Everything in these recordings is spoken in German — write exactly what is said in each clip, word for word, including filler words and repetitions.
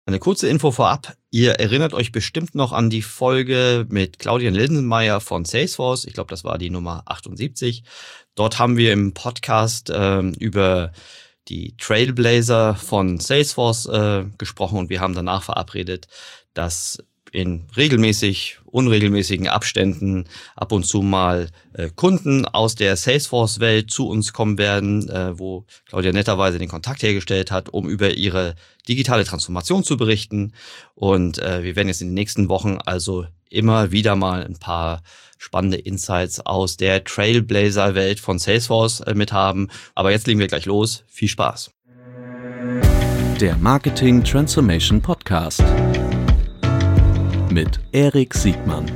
Eine kurze Info vorab. Ihr erinnert euch bestimmt noch an die Folge mit Claudia Lindenmayer von Salesforce. Ich glaube, das war die Nummer achtundsiebzig. Dort haben wir im Podcast äh, über die Trailblazer von Salesforce äh, gesprochen und wir haben danach verabredet, dass in regelmäßig, unregelmäßigen Abständen ab und zu mal äh, Kunden aus der Salesforce-Welt zu uns kommen werden, äh, wo Claudia netterweise den Kontakt hergestellt hat, um über ihre digitale Transformation zu berichten. Und äh, wir werden jetzt in den nächsten Wochen also immer wieder mal ein paar spannende Insights aus der Trailblazer-Welt von Salesforce äh, mit haben. Aber jetzt legen wir gleich los. Viel Spaß. Der Marketing Transformation Podcast mit Erik Siegmann.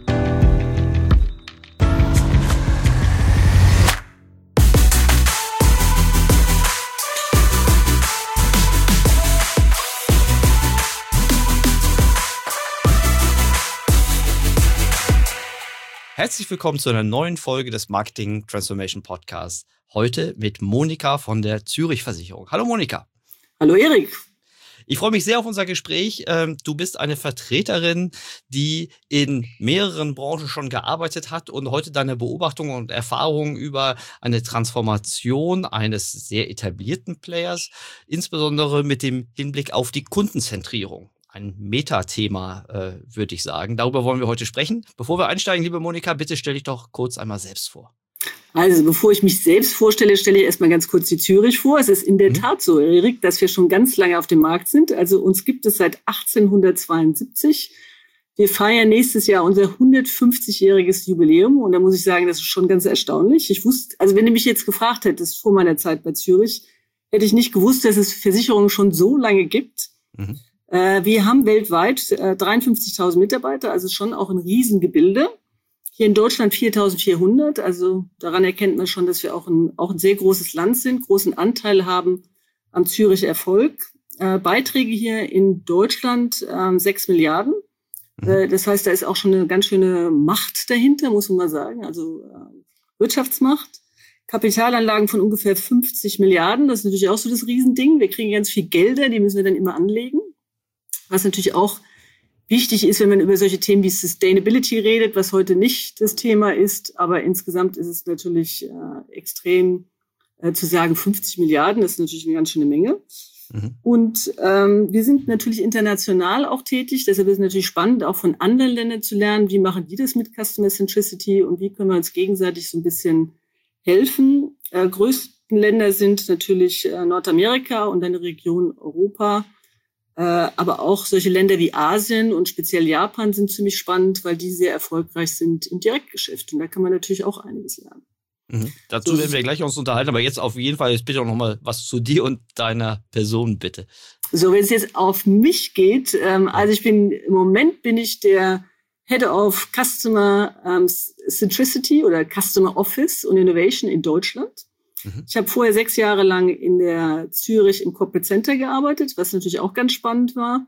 Herzlich willkommen zu einer neuen Folge des Marketing Transformation Podcasts. Heute mit Monika von der Zürich Versicherung. Hallo Monika. Hallo Erik. Ich freue mich sehr auf unser Gespräch. Du bist eine Vertreterin, die in mehreren Branchen schon gearbeitet hat und heute deine Beobachtungen und Erfahrungen über eine Transformation eines sehr etablierten Players, insbesondere mit dem Hinblick auf die Kundenzentrierung. Ein Metathema, äh, würde ich sagen. Darüber wollen wir heute sprechen. Bevor wir einsteigen, liebe Monika, bitte stell dich doch kurz einmal selbst vor. Also, bevor ich mich selbst vorstelle, stelle ich erstmal ganz kurz die Zürich vor. Es ist in der mhm. Tat so, Erik, dass wir schon ganz lange auf dem Markt sind. Also uns gibt es seit achtzehnhundertzweiundsiebzig. Wir feiern nächstes Jahr unser hundertfünfzigjähriges Jubiläum. Und da muss ich sagen, das ist schon ganz erstaunlich. Ich wusste, also wenn du mich jetzt gefragt hättest vor meiner Zeit bei Zürich, hätte ich nicht gewusst, dass es Versicherungen schon so lange gibt. Mhm. Äh, wir haben weltweit äh, dreiundfünfzigtausend Mitarbeiter, also schon auch ein Riesengebilde. Hier in Deutschland viertausendvierhundert, also daran erkennt man schon, dass wir auch ein, auch ein sehr großes Land sind, großen Anteil haben am Zürich Erfolg. Äh, Beiträge hier in Deutschland äh, sechs Milliarden. Mhm. Äh, das heißt, da ist auch schon eine ganz schöne Macht dahinter, muss man mal sagen, also äh, Wirtschaftsmacht. Kapitalanlagen von ungefähr fünfzig Milliarden, das ist natürlich auch so das Riesending. Wir kriegen ganz viel Gelder, die müssen wir dann immer anlegen. Was natürlich auch wichtig ist, wenn man über solche Themen wie Sustainability redet, was heute nicht das Thema ist, aber insgesamt ist es natürlich äh, extrem äh, zu sagen, fünfzig Milliarden, das ist natürlich eine ganz schöne Menge. Mhm. Und ähm, wir sind natürlich international auch tätig, deshalb ist es natürlich spannend, auch von anderen Ländern zu lernen, wie machen die das mit Customer Centricity und wie können wir uns gegenseitig so ein bisschen helfen. Äh, größten Länder sind natürlich äh, Nordamerika und dann die Region Europa. Äh, aber auch solche Länder wie Asien und speziell Japan sind ziemlich spannend, weil die sehr erfolgreich sind im Direktgeschäft. Und da kann man natürlich auch einiges lernen. Mhm. Dazu so, werden wir gleich uns unterhalten, aber jetzt auf jeden Fall jetzt bitte auch noch mal was zu dir und deiner Person, bitte. So, wenn es jetzt auf mich geht, ähm, also ich bin, im Moment bin ich der Head of Customer ähm, Centricity oder Customer Office und Innovation in Deutschland. Ich habe vorher sechs Jahre lang in der Zürich im Corporate Center gearbeitet, was natürlich auch ganz spannend war.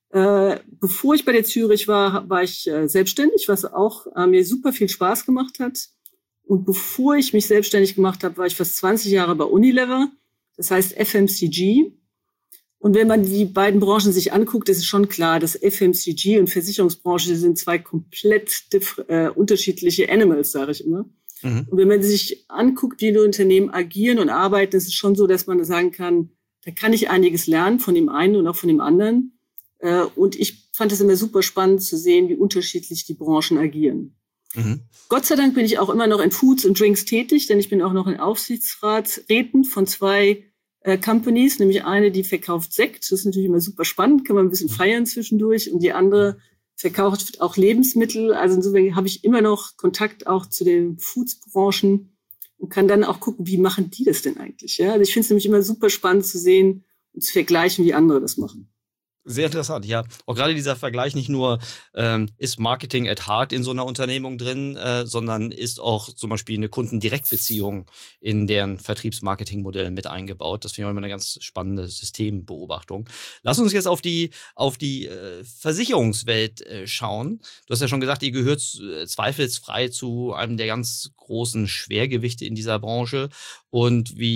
Äh, bevor ich bei der Zürich war, war ich äh, selbstständig, was auch äh, mir super viel Spaß gemacht hat. Und bevor ich mich selbstständig gemacht habe, war ich fast zwanzig Jahre bei Unilever, das heißt F M C G. Und wenn man die beiden Branchen sich anguckt, ist es schon klar, dass F M C G und Versicherungsbranche sind zwei komplett diff- äh, unterschiedliche Animals, sage ich immer. Mhm. Und wenn man sich anguckt, wie die Unternehmen agieren und arbeiten, ist es schon so, dass man sagen kann, da kann ich einiges lernen von dem einen und auch von dem anderen. Und ich fand es immer super spannend zu sehen, wie unterschiedlich die Branchen agieren. Mhm. Gott sei Dank bin ich auch immer noch in Foods und Drinks tätig, denn ich bin auch noch in Aufsichtsratsräten von zwei äh, Companies, nämlich eine, die verkauft Sekt. Das ist natürlich immer super spannend, kann man ein bisschen feiern zwischendurch. Und die andere verkauft auch Lebensmittel. Also insofern habe ich immer noch Kontakt auch zu den Foods-Branchen und kann dann auch gucken, wie machen die das denn eigentlich? Ja? Also ich finde es nämlich immer super spannend zu sehen und zu vergleichen, wie andere das machen. Sehr interessant, ja. Auch gerade dieser Vergleich nicht nur, ähm, ist Marketing at heart in so einer Unternehmung drin, äh, sondern ist auch zum Beispiel eine Kundendirektbeziehung in deren Vertriebsmarketingmodell mit eingebaut. Das finde ich immer eine ganz spannende Systembeobachtung. Lass uns jetzt auf die, auf die äh, Versicherungswelt äh, schauen. Du hast ja schon gesagt, ihr gehört äh, zweifelsfrei zu einem der ganz großen Schwergewichte in dieser Branche. Und wie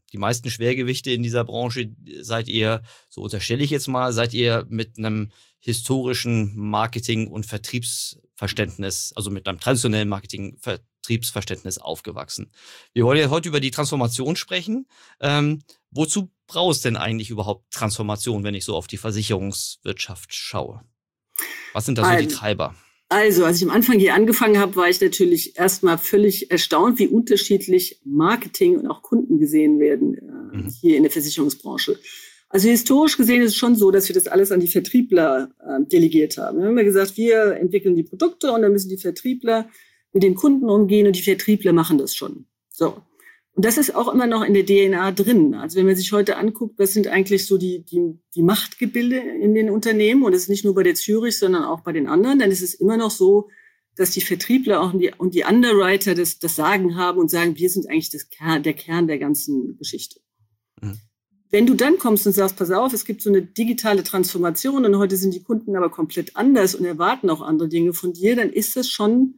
die meisten Schwergewichte in dieser Branche seid ihr, so unterstelle ich jetzt mal, seid ihr mit einem historischen Marketing- und Vertriebsverständnis, also mit einem traditionellen Marketing-Vertriebsverständnis aufgewachsen. Wir wollen ja heute über die Transformation sprechen. Ähm, wozu brauchst denn eigentlich überhaupt Transformation, wenn ich so auf die Versicherungswirtschaft schaue? Was sind da so also, die Treiber? Also, als ich am Anfang hier angefangen habe, war ich natürlich erstmal völlig erstaunt, wie unterschiedlich Marketing und auch Kunden gesehen werden äh, mhm. hier in der Versicherungsbranche. Also historisch gesehen ist es schon so, dass wir das alles an die Vertriebler äh, delegiert haben. Wir haben immer gesagt, wir entwickeln die Produkte und dann müssen die Vertriebler mit den Kunden umgehen und die Vertriebler machen das schon. So. Und das ist auch immer noch in der D N A drin. Also wenn man sich heute anguckt, was sind eigentlich so die, die, die Machtgebilde in den Unternehmen, und das ist nicht nur bei der Zürich, sondern auch bei den anderen, dann ist es immer noch so, dass die Vertriebler auch und die, und die Underwriter das, das Sagen haben und sagen, wir sind eigentlich das Kern, der Kern der ganzen Geschichte. Mhm. Wenn du dann kommst und sagst, pass auf, es gibt so eine digitale Transformation und heute sind die Kunden aber komplett anders und erwarten auch andere Dinge von dir, dann ist das schon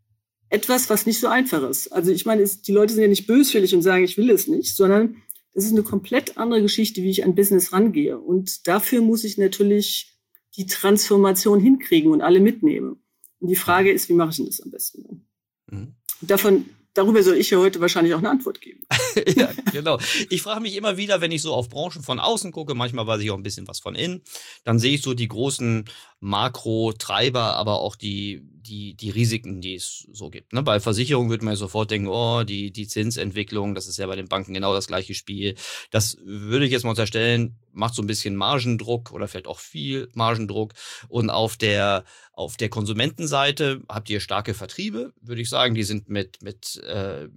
etwas, was nicht so einfach ist. Also ich meine, es, die Leute sind ja nicht böswillig und sagen, ich will es nicht, sondern das ist eine komplett andere Geschichte, wie ich an Business rangehe. Und dafür muss ich natürlich die Transformation hinkriegen und alle mitnehmen. Und die Frage ist, wie mache ich denn das am besten? Mhm. Davon Darüber soll ich ja heute wahrscheinlich auch eine Antwort geben. Ja, genau. Ich frage mich immer wieder, wenn ich so auf Branchen von außen gucke, manchmal weiß ich auch ein bisschen was von innen, dann sehe ich so die großen Makro-Treiber, aber auch die, die, die Risiken, die es so gibt. Ne? Bei Versicherungen würde man ja sofort denken, oh, die, die Zinsentwicklung, das ist ja bei den Banken genau das gleiche Spiel. Das würde ich jetzt mal unterstellen, macht so ein bisschen Margendruck oder vielleicht auch viel Margendruck. Und auf der, auf der Konsumentenseite habt ihr starke Vertriebe, würde ich sagen. Die sind mit, mit, äh,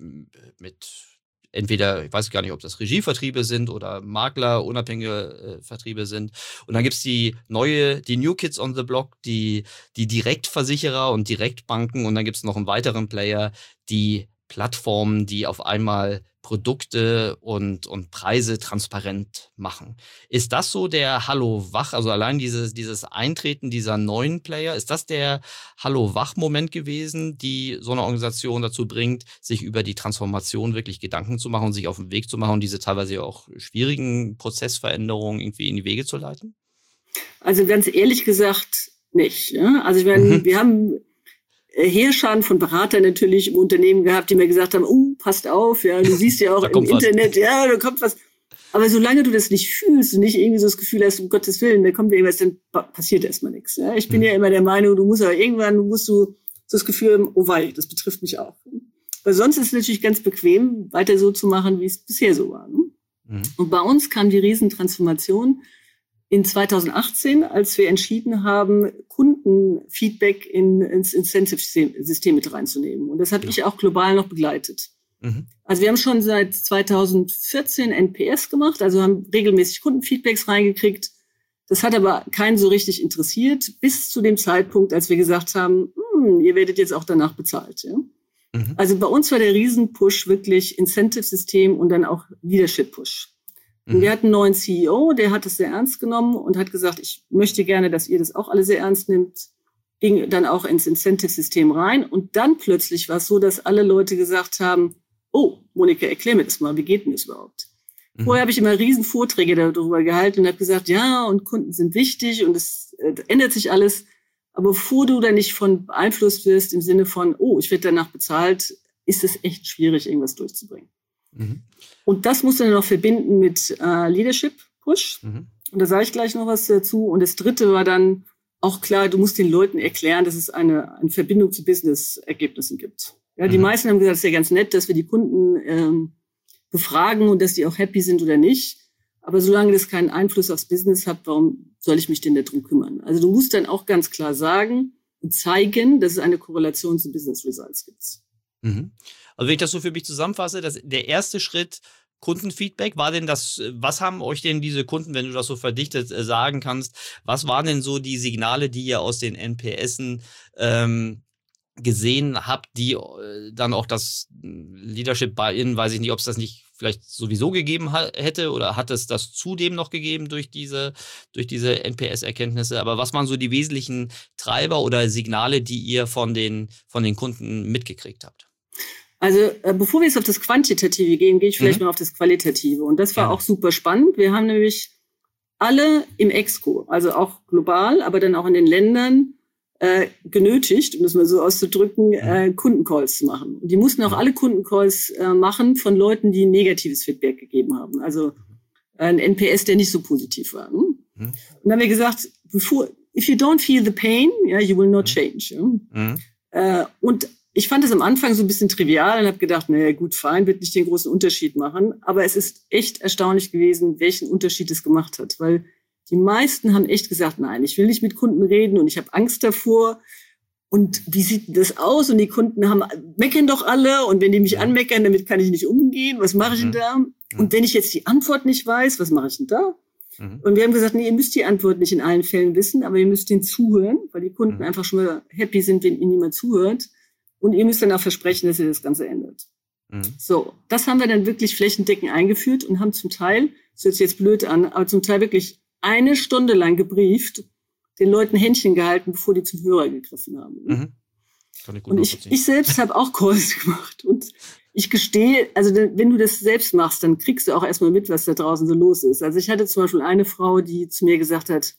mit entweder, ich weiß gar nicht, ob das Regievertriebe sind oder Makler, unabhängige äh, Vertriebe sind. Und dann gibt's die neue, die New Kids on the Block, die, die Direktversicherer und Direktbanken. Und dann gibt's noch einen weiteren Player, die Plattformen, die auf einmal Produkte und, und Preise transparent machen. Ist das so der Hallo-Wach, also allein dieses, dieses Eintreten dieser neuen Player, ist das der Hallo-Wach-Moment gewesen, die so eine Organisation dazu bringt, sich über die Transformation wirklich Gedanken zu machen und sich auf den Weg zu machen und diese teilweise auch schwierigen Prozessveränderungen irgendwie in die Wege zu leiten? Also ganz ehrlich gesagt nicht. Ja? Also ich meine, mhm. wir haben Heerscharen von Beratern natürlich im Unternehmen gehabt, die mir gesagt haben, oh, passt auf, ja, du siehst ja auch im Internet, ja, da kommt was. Aber solange du das nicht fühlst und nicht irgendwie so das Gefühl hast, um Gottes Willen, da kommt irgendwas, dann passiert erstmal nichts. Ja? Ich bin hm. ja immer der Meinung, du musst aber irgendwann, du musst du so das Gefühl haben, oh wei, das betrifft mich auch. Weil sonst ist es natürlich ganz bequem, weiter so zu machen, wie es bisher so war. Ne? Hm. Und bei uns kam die Riesentransformation in zweitausendachtzehn, als wir entschieden haben, Kundenfeedback in, ins Incentive-System mit reinzunehmen. Und das habe ja. ich auch global noch begleitet. Mhm. Also wir haben schon seit zweitausendvierzehn N P S gemacht, also haben regelmäßig Kundenfeedbacks reingekriegt. Das hat aber keinen so richtig interessiert, bis zu dem Zeitpunkt, als wir gesagt haben, hm, ihr werdet jetzt auch danach bezahlt. Ja? Mhm. Also bei uns war der Riesenpush wirklich Incentive-System und dann auch Leadership-Push. Und wir hatten einen neuen C E O, der hat es sehr ernst genommen und hat gesagt, ich möchte gerne, dass ihr das auch alle sehr ernst nimmt. Ging dann auch ins Incentive-System rein. Und dann plötzlich war es so, dass alle Leute gesagt haben, oh, Monika, erklär mir das mal, wie geht denn das überhaupt? Mhm. Vorher habe ich immer riesen Vorträge darüber gehalten und habe gesagt, ja, und Kunden sind wichtig und es äh, ändert sich alles. Aber bevor du da nicht von beeinflusst wirst im Sinne von, oh, ich werde danach bezahlt, ist es echt schwierig, irgendwas durchzubringen. Mhm. Und das musst du dann noch verbinden mit äh, Leadership Push. Mhm. Und da sage ich gleich noch was dazu. Und das dritte war dann auch klar, du musst den Leuten erklären, dass es eine, eine Verbindung zu Business-Ergebnissen gibt. Ja, die mhm. meisten haben gesagt, es ist ja ganz nett, dass wir die Kunden ähm, befragen und dass die auch happy sind oder nicht. Aber solange das keinen Einfluss aufs Business hat, warum soll ich mich denn darum kümmern? Also du musst dann auch ganz klar sagen und zeigen, dass es eine Korrelation zu Business Results gibt. Mhm. Also wenn ich das so für mich zusammenfasse, dass der erste Schritt Kundenfeedback, war denn das, was haben euch denn diese Kunden, wenn du das so verdichtet äh, sagen kannst, was waren denn so die Signale, die ihr aus den N P S'en ähm, gesehen habt, die äh, dann auch das Leadership Buy-in, weiß ich nicht, ob es das nicht vielleicht sowieso gegeben ha- hätte oder hat es das zudem noch gegeben durch diese, durch diese N P S-Erkenntnisse, aber was waren so die wesentlichen Treiber oder Signale, die ihr von den, von den Kunden mitgekriegt habt? Also äh, bevor wir jetzt auf das Quantitative gehen, gehe ich vielleicht mhm. mal auf das Qualitative. Und das war ja. auch super spannend. Wir haben nämlich alle im Exco, also auch global, aber dann auch in den Ländern, äh, genötigt, um das mal so auszudrücken, äh, Kundencalls zu machen. Und die mussten auch alle Kundencalls äh, machen von Leuten, die negatives Feedback gegeben haben. Also äh, ein N P S, der nicht so positiv war. Ne? Mhm. Und dann haben wir gesagt, bevor, if you don't feel the pain, yeah, you will not change. Ja? Mhm. Äh, und ich fand es am Anfang so ein bisschen trivial und habe gedacht, naja, gut, fein, wird nicht den großen Unterschied machen. Aber es ist echt erstaunlich gewesen, welchen Unterschied es gemacht hat. Weil die meisten haben echt gesagt, nein, ich will nicht mit Kunden reden und ich habe Angst davor. Und wie sieht das aus? Und die Kunden haben meckern doch alle. Und wenn die mich anmeckern, damit kann ich nicht umgehen. Was mache ich denn da? Und wenn ich jetzt die Antwort nicht weiß, was mache ich denn da? Mhm. Und wir haben gesagt, nee, ihr müsst die Antwort nicht in allen Fällen wissen, aber ihr müsst denen zuhören, weil die Kunden mhm. einfach schon mal happy sind, wenn ihnen jemand zuhört. Und ihr müsst dann auch versprechen, dass ihr das Ganze ändert. Mhm. So, das haben wir dann wirklich flächendeckend eingeführt und haben zum Teil, das hört sich jetzt blöd an, aber zum Teil wirklich eine Stunde lang gebrieft, den Leuten Händchen gehalten, bevor die zum Hörer gegriffen haben. Mhm. Kann ich gut und ich, ich selbst habe auch Calls gemacht. Und ich gestehe, also wenn du das selbst machst, dann kriegst du auch erstmal mit, was da draußen so los ist. Also ich hatte zum Beispiel eine Frau, die zu mir gesagt hat,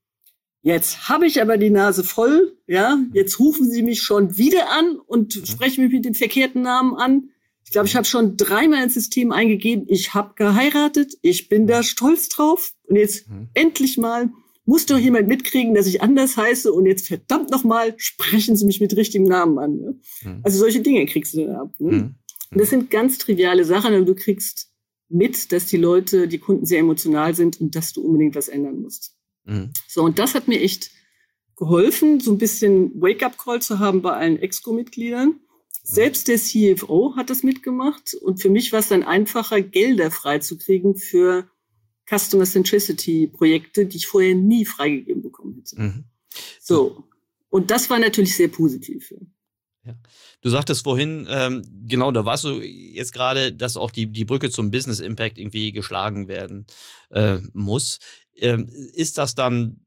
jetzt habe ich aber die Nase voll, ja, jetzt rufen Sie mich schon wieder an und mhm. sprechen mich mit dem verkehrten Namen an. Ich glaube, ich habe schon dreimal ins System eingegeben, ich habe geheiratet, ich bin da stolz drauf. Und jetzt mhm. endlich mal muss doch jemand mitkriegen, dass ich anders heiße und jetzt verdammt nochmal sprechen Sie mich mit richtigem Namen an. Ne? Mhm. Also solche Dinge kriegst du dann ab. Ne? Mhm. Und das sind ganz triviale Sachen, aber du kriegst mit, dass die Leute, die Kunden sehr emotional sind und dass du unbedingt was ändern musst. Mhm. So, und das hat mir echt geholfen, so ein bisschen Wake-up-Call zu haben bei allen Exco-Mitgliedern. Selbst der C F O hat das mitgemacht und für mich war es dann einfacher, Gelder freizukriegen für Customer Centricity-Projekte, die ich vorher nie freigegeben bekommen hätte. Mhm. So, und das war natürlich sehr positiv. Ja. Du sagtest vorhin, ähm, genau, da warst du jetzt gerade, dass auch die, die Brücke zum Business Impact irgendwie geschlagen werden äh, muss. Ähm, ist das dann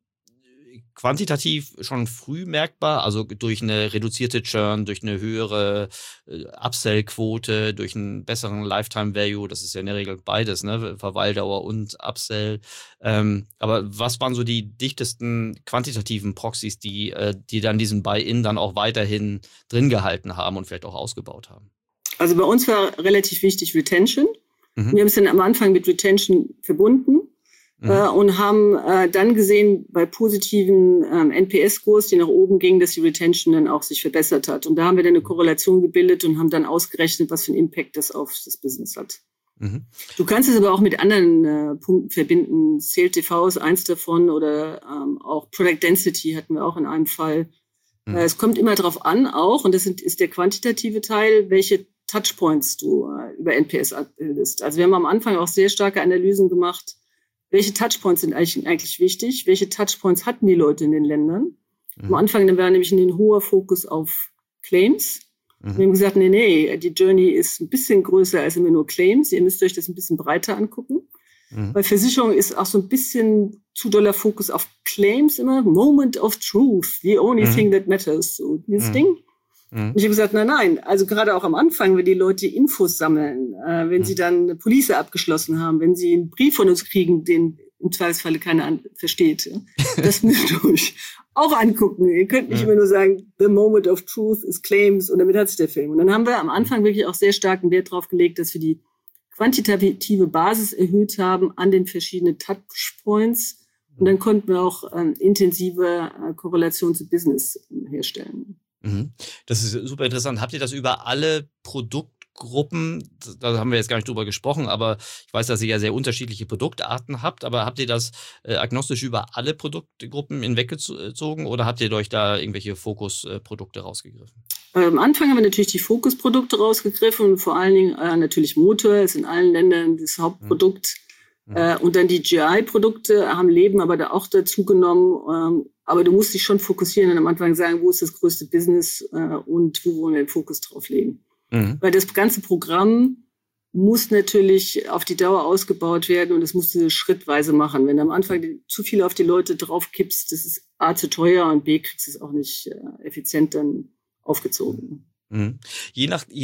quantitativ schon früh merkbar, also durch eine reduzierte Churn, durch eine höhere äh, Upsell-Quote, durch einen besseren Lifetime-Value, das ist ja in der Regel beides, ne, Verweildauer und Upsell. Ähm, aber was waren so die dichtesten quantitativen Proxys, die, äh, die dann diesen Buy-in dann auch weiterhin drin gehalten haben und vielleicht auch ausgebaut haben? Also bei uns war relativ wichtig Retention. Mhm. Wir haben es dann am Anfang mit Retention verbunden. Mhm. Äh, und haben äh, dann gesehen, bei positiven ähm, N P S-Scores, die nach oben gingen, dass die Retention dann auch sich verbessert hat. Und da haben wir dann eine Korrelation gebildet und haben dann ausgerechnet, was für einen Impact das auf das Business hat. Mhm. Du kannst es aber auch mit anderen äh, Punkten verbinden. C L T V ist eins davon oder ähm, auch Product Density hatten wir auch in einem Fall. Mhm. Äh, es kommt immer darauf an auch, und das sind, ist der quantitative Teil, welche Touchpoints du äh, über N P S abbildest. Also wir haben am Anfang auch sehr starke Analysen gemacht. Welche Touchpoints sind eigentlich, eigentlich wichtig? Welche Touchpoints hatten die Leute in den Ländern? Mhm. Am Anfang war nämlich ein hoher Fokus auf Claims. Mhm. Wir haben gesagt, nee, nee, die Journey ist ein bisschen größer als immer nur Claims. Ihr müsst euch das ein bisschen breiter angucken. Mhm. Weil Versicherung ist auch so ein bisschen zu doller Fokus auf Claims immer. Moment of truth, the only mhm. thing that matters. So dieses mhm. Ding. Und ich habe gesagt, nein, nein, also gerade auch am Anfang, wenn die Leute Infos sammeln, äh, wenn mhm. sie dann eine Police abgeschlossen haben, wenn sie einen Brief von uns kriegen, den im Zweifelsfalle keiner an- versteht, ja, das müsst ihr euch auch angucken. Ihr könnt nicht ja. immer nur sagen, the moment of truth is claims und damit hat sich der Film. Und dann haben wir am Anfang wirklich auch sehr starken Wert drauf gelegt, dass wir die quantitative Basis erhöht haben an den verschiedenen Touchpoints und dann konnten wir auch ähm, intensive äh, Korrelation zu Business äh, herstellen. Das ist super interessant. Habt ihr das über alle Produktgruppen, da haben wir jetzt gar nicht drüber gesprochen, aber ich weiß, dass ihr ja sehr unterschiedliche Produktarten habt, aber habt ihr das äh, agnostisch über alle Produktgruppen hinweggezogen oder habt ihr euch da irgendwelche Fokusprodukte rausgegriffen? Am Anfang haben wir natürlich die Fokusprodukte rausgegriffen und vor allen Dingen äh, natürlich Motor, ist in allen Ländern das Hauptprodukt. Mhm. Äh, und dann die G I-Produkte haben Leben aber da auch dazu genommen. Ähm, aber du musst dich schon fokussieren und am Anfang sagen, wo ist das größte Business äh, und wo wollen wir den Fokus drauf legen. Mhm. Weil das ganze Programm muss natürlich auf die Dauer ausgebaut werden und das musst du schrittweise machen. Wenn du am Anfang die, zu viel auf die Leute draufkippst, das ist A, zu teuer und B, kriegst du es auch nicht äh, effizient dann aufgezogen. Mhm. Je nach, je nach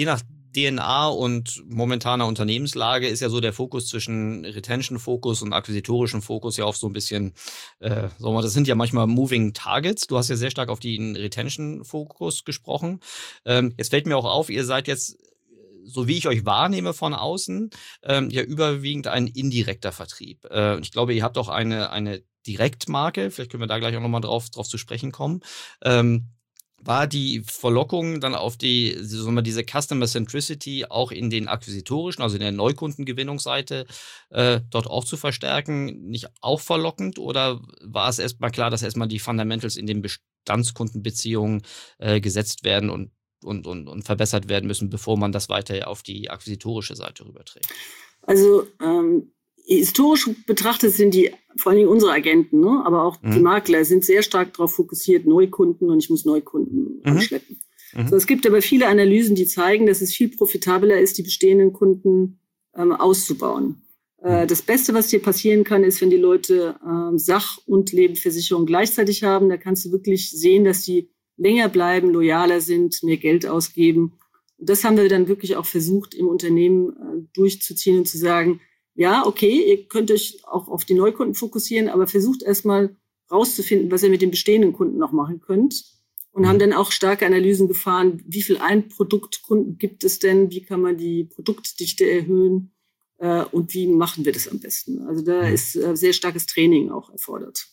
D N A und momentaner Unternehmenslage ist ja so der Fokus zwischen Retention-Fokus und akquisitorischem Fokus ja auf so ein bisschen, äh, sagen wir mal, das sind ja manchmal Moving Targets. Du hast ja sehr stark auf den Retention-Fokus gesprochen. Ähm, jetzt fällt mir auch auf, ihr seid jetzt, so wie ich euch wahrnehme von außen, ähm, ja überwiegend ein indirekter Vertrieb. Äh, ich glaube, ihr habt auch eine, eine Direktmarke, vielleicht können wir da gleich auch nochmal drauf, drauf zu sprechen kommen. Ähm, War die Verlockung dann auf die, so mal diese Customer Centricity auch in den akquisitorischen, also in der Neukundengewinnungsseite, äh, dort auch zu verstärken, nicht auch verlockend? Oder war es erstmal klar, dass erstmal die Fundamentals in den Bestandskundenbeziehungen äh, gesetzt werden und, und, und, und verbessert werden müssen, bevor man das weiter auf die akquisitorische Seite rüberträgt? Also ähm historisch betrachtet sind die, vor allen Dingen unsere Agenten, ne, aber auch mhm. die Makler sind sehr stark darauf fokussiert, Neukunden, und ich muss Neukunden mhm. anschleppen. Mhm. So, es gibt aber viele Analysen, die zeigen, dass es viel profitabler ist, die bestehenden Kunden ähm, auszubauen. Mhm. Äh, das Beste, was dir passieren kann, ist, wenn die Leute äh, Sach- und Lebensversicherung gleichzeitig haben. Da kannst du wirklich sehen, dass die länger bleiben, loyaler sind, mehr Geld ausgeben. Und das haben wir dann wirklich auch versucht, im Unternehmen äh, durchzuziehen und zu sagen, ja, okay, ihr könnt euch auch auf die Neukunden fokussieren, aber versucht erstmal rauszufinden, was ihr mit den bestehenden Kunden noch machen könnt. Und mhm. haben dann auch starke Analysen gefahren, wie viel Ein-Produkt-Kunden gibt es denn, wie kann man die Produktdichte erhöhen äh, und wie machen wir das am besten. Also da mhm. ist äh, sehr starkes Training auch erfordert.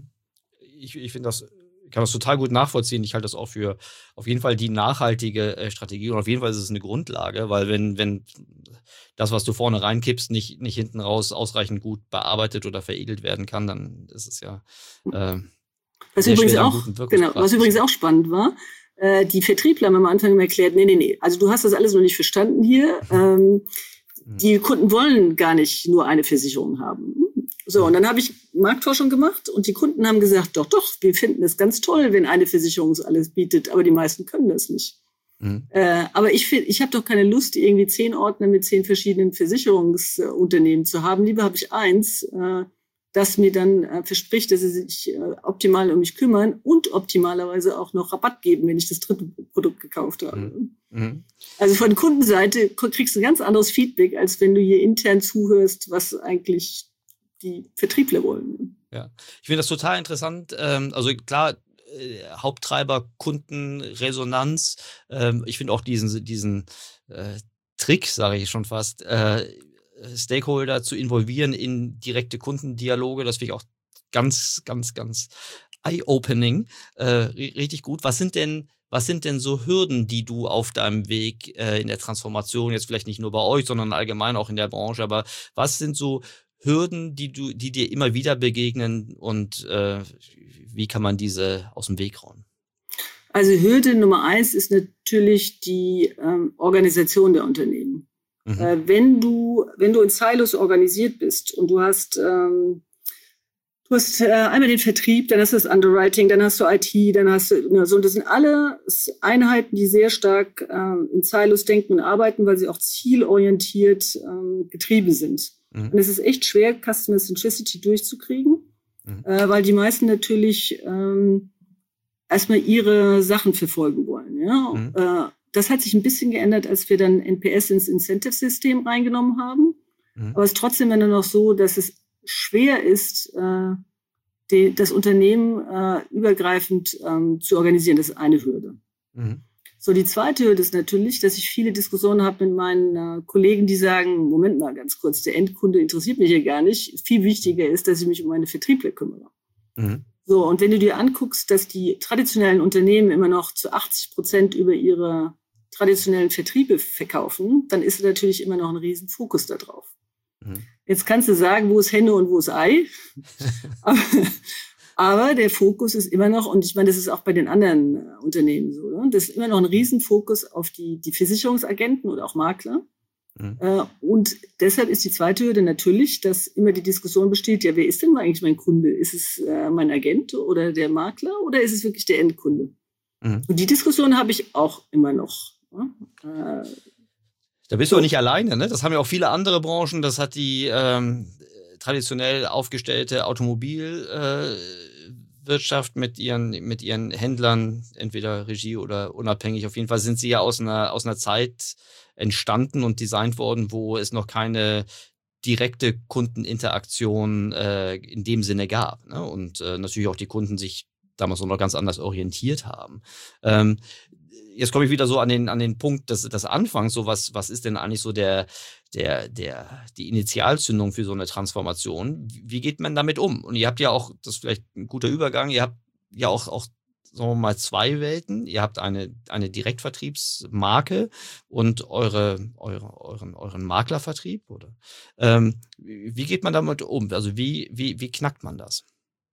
Ich, ich finde das... Ich kann das total gut nachvollziehen. Ich halte das auch für auf jeden Fall die nachhaltige äh, Strategie. Und auf jeden Fall ist es eine Grundlage, weil wenn, wenn das, was du vorne reinkippst, nicht, nicht hinten raus ausreichend gut bearbeitet oder veredelt werden kann, dann ist es ja äh, was übrigens auch, genau, was übrigens auch spannend war, äh, die Vertriebler haben am Anfang immer erklärt, nee, nee, nee, also du hast das alles noch nicht verstanden hier. Ähm, die Kunden wollen gar nicht nur eine Versicherung haben. So, und dann habe ich Marktforschung gemacht und die Kunden haben gesagt, doch, doch, wir finden es ganz toll, wenn eine Versicherung uns alles bietet, aber die meisten können das nicht. Mhm. Äh, aber ich finde, ich habe doch keine Lust, irgendwie zehn Ordner mit zehn verschiedenen Versicherungsunternehmen zu haben. Lieber habe ich eins, äh, das mir dann äh, verspricht, dass sie sich äh, optimal um mich kümmern und optimalerweise auch noch Rabatt geben, wenn ich das dritte Produkt gekauft habe. Mhm. Also von Kundenseite kriegst du ein ganz anderes Feedback, als wenn du hier intern zuhörst, was eigentlich die Vertriebler wollen. Ja, ich finde das total interessant. Ähm, also klar, äh, Haupttreiber Kundenresonanz. Ähm, ich finde auch diesen, diesen äh, Trick, sage ich schon fast, äh, Stakeholder zu involvieren in direkte Kundendialoge. Das finde ich auch ganz, ganz, ganz eye-opening. Äh, richtig gut. Was sind denn Was sind denn so Hürden, die du auf deinem Weg äh, in der Transformation, jetzt vielleicht nicht nur bei euch, sondern allgemein auch in der Branche, aber was sind so Hürden, die du, die dir immer wieder begegnen und äh, wie kann man diese aus dem Weg räumen? Also Hürde Nummer eins ist natürlich die ähm, Organisation der Unternehmen. Mhm. Äh, wenn du, wenn du in Silos organisiert bist und du hast, ähm, du hast äh, einmal den Vertrieb, dann hast du das Underwriting, dann hast du I T, dann hast du, also das sind alle Einheiten, die sehr stark äh, in Silos denken und arbeiten, weil sie auch zielorientiert äh, getrieben sind. Mhm. Und es ist echt schwer, Customer Centricity durchzukriegen, mhm. äh, weil die meisten natürlich ähm, erstmal ihre Sachen verfolgen wollen. Ja? Mhm. Äh, das hat sich ein bisschen geändert, als wir dann N P S ins Incentive-System reingenommen haben. Mhm. Aber es ist trotzdem immer noch so, dass es schwer ist, äh, die, das Unternehmen äh, übergreifend ähm, zu organisieren. Das ist eine Hürde. Mhm. So, die zweite Hürde ist natürlich, dass ich viele Diskussionen habe mit meinen äh, Kollegen, die sagen, Moment mal ganz kurz, der Endkunde interessiert mich hier gar nicht. Viel wichtiger ist, dass ich mich um meine Vertriebler kümmere. Mhm. So, und wenn du dir anguckst, dass die traditionellen Unternehmen immer noch zu achtzig Prozent über ihre traditionellen Vertriebe verkaufen, dann ist natürlich immer noch ein riesen Fokus da drauf. Mhm. Jetzt kannst du sagen, wo ist Henne und wo ist Ei. aber, aber der Fokus ist immer noch, und ich meine, das ist auch bei den anderen äh, Unternehmen so, ne? Das ist immer noch ein Riesenfokus auf die, die Versicherungsagenten oder auch Makler. Mhm. Äh, und deshalb ist die zweite Hürde natürlich, dass immer die Diskussion besteht, ja, wer ist denn eigentlich mein Kunde? Ist es äh, mein Agent oder der Makler oder ist es wirklich der Endkunde? Mhm. Und die Diskussion habe ich auch immer noch. Ja? Äh, Da bist du auch nicht alleine, ne? Das haben ja auch viele andere Branchen. Das hat die ähm, traditionell aufgestellte Automobilwirtschaft äh, mit ihren mit ihren Händlern, entweder Regie oder unabhängig. Auf jeden Fall sind sie ja aus einer aus einer Zeit entstanden und designt worden, wo es noch keine direkte Kundeninteraktion äh, in dem Sinne gab. Ne? Und äh, natürlich auch die Kunden sich damals noch ganz anders orientiert haben. Ähm, jetzt komme ich wieder so an den, an den Punkt des, des Anfangs, so was, was ist denn eigentlich so der, der, der, die Initialzündung für so eine Transformation? Wie geht man damit um? Und ihr habt ja auch, das ist vielleicht ein guter Übergang, ihr habt ja auch, auch sagen wir mal, zwei Welten. Ihr habt eine, eine Direktvertriebsmarke und eure, eure, euren, euren Maklervertrieb, oder? Ähm, wie geht man damit um? Also wie, wie, wie knackt man das?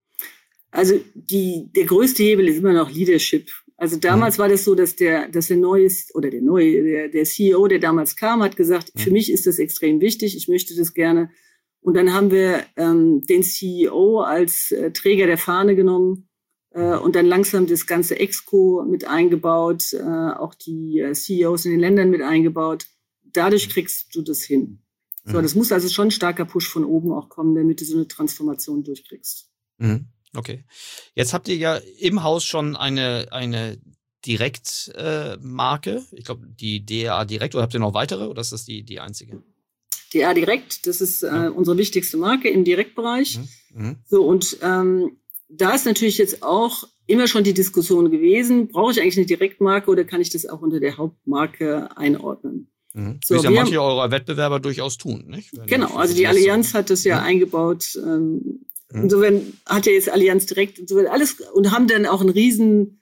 Also die, der größte Hebel ist immer noch Leadership. Also damals mhm. war das so, dass der, dass der neue, oder der neue, der, der C E O, der damals kam, hat gesagt, mhm. für mich ist das extrem wichtig, ich möchte das gerne. Und dann haben wir ähm, den C E O als äh, Träger der Fahne genommen äh, und dann langsam das ganze Exco mit eingebaut, äh, auch die äh, C E Os in den Ländern mit eingebaut. Dadurch kriegst du das hin. Mhm. So, das muss also schon ein starker Push von oben auch kommen, damit du so eine Transformation durchkriegst. Mhm. Okay. Jetzt habt ihr ja im Haus schon eine, eine Direktmarke. Äh, ich glaube, die D R A Direkt. Oder habt ihr noch weitere? Oder ist das die, die einzige? D R A Direkt, das ist äh, ja. unsere wichtigste Marke im Direktbereich. Mhm. Mhm. So, und ähm, da ist natürlich jetzt auch immer schon die Diskussion gewesen, brauche ich eigentlich eine Direktmarke oder kann ich das auch unter der Hauptmarke einordnen? Mhm. So, wie es ja manche haben, eurer Wettbewerber durchaus tun, nicht? Wenn genau, also die Allianz so. hat das ja mhm. eingebaut. Ähm, Insofern hat ja jetzt Allianz Direkt insofern alles und haben dann auch einen riesen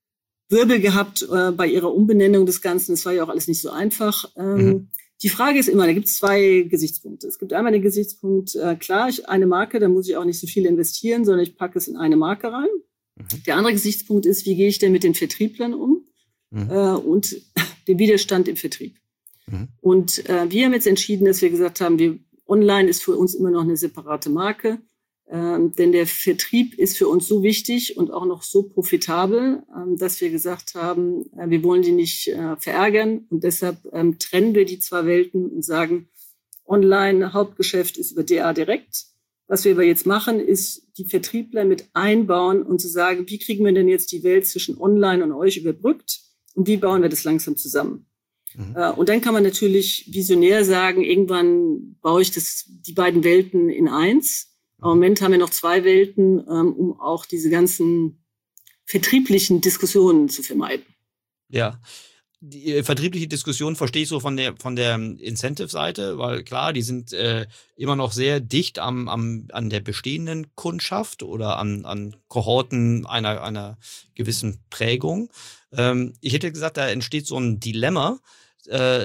Wirbel gehabt äh, bei ihrer Umbenennung des Ganzen. Das war ja auch alles nicht so einfach. Ähm, mhm. Die Frage ist immer, da gibt es zwei Gesichtspunkte. Es gibt einmal den Gesichtspunkt, äh, klar, ich, eine Marke, da muss ich auch nicht so viel investieren, sondern ich packe es in eine Marke rein. Mhm. Der andere Gesichtspunkt ist, wie gehe ich denn mit den Vertrieblern um mhm. äh, und dem Widerstand im Vertrieb. Mhm. Und äh, wir haben jetzt entschieden, dass wir gesagt haben, wir, online ist für uns immer noch eine separate Marke. Ähm, denn der Vertrieb ist für uns so wichtig und auch noch so profitabel, ähm, dass wir gesagt haben, äh, wir wollen die nicht äh, verärgern. Und deshalb ähm, trennen wir die zwei Welten und sagen, online Hauptgeschäft ist über D R A Direkt. Was wir aber jetzt machen, ist die Vertriebler mit einbauen und zu sagen, wie kriegen wir denn jetzt die Welt zwischen online und euch überbrückt und wie bauen wir das langsam zusammen? Mhm. Äh, und dann kann man natürlich visionär sagen, irgendwann baue ich das, die beiden Welten in eins. Im Moment haben wir noch zwei Welten, ähm, um auch diese ganzen vertrieblichen Diskussionen zu vermeiden. Ja, die äh, vertriebliche Diskussion verstehe ich so von der von der Incentive-Seite, weil klar, die sind äh, immer noch sehr dicht am, am an der bestehenden Kundschaft oder an an Kohorten einer einer gewissen Prägung. Ähm, ich hätte gesagt, da entsteht so ein Dilemma, äh,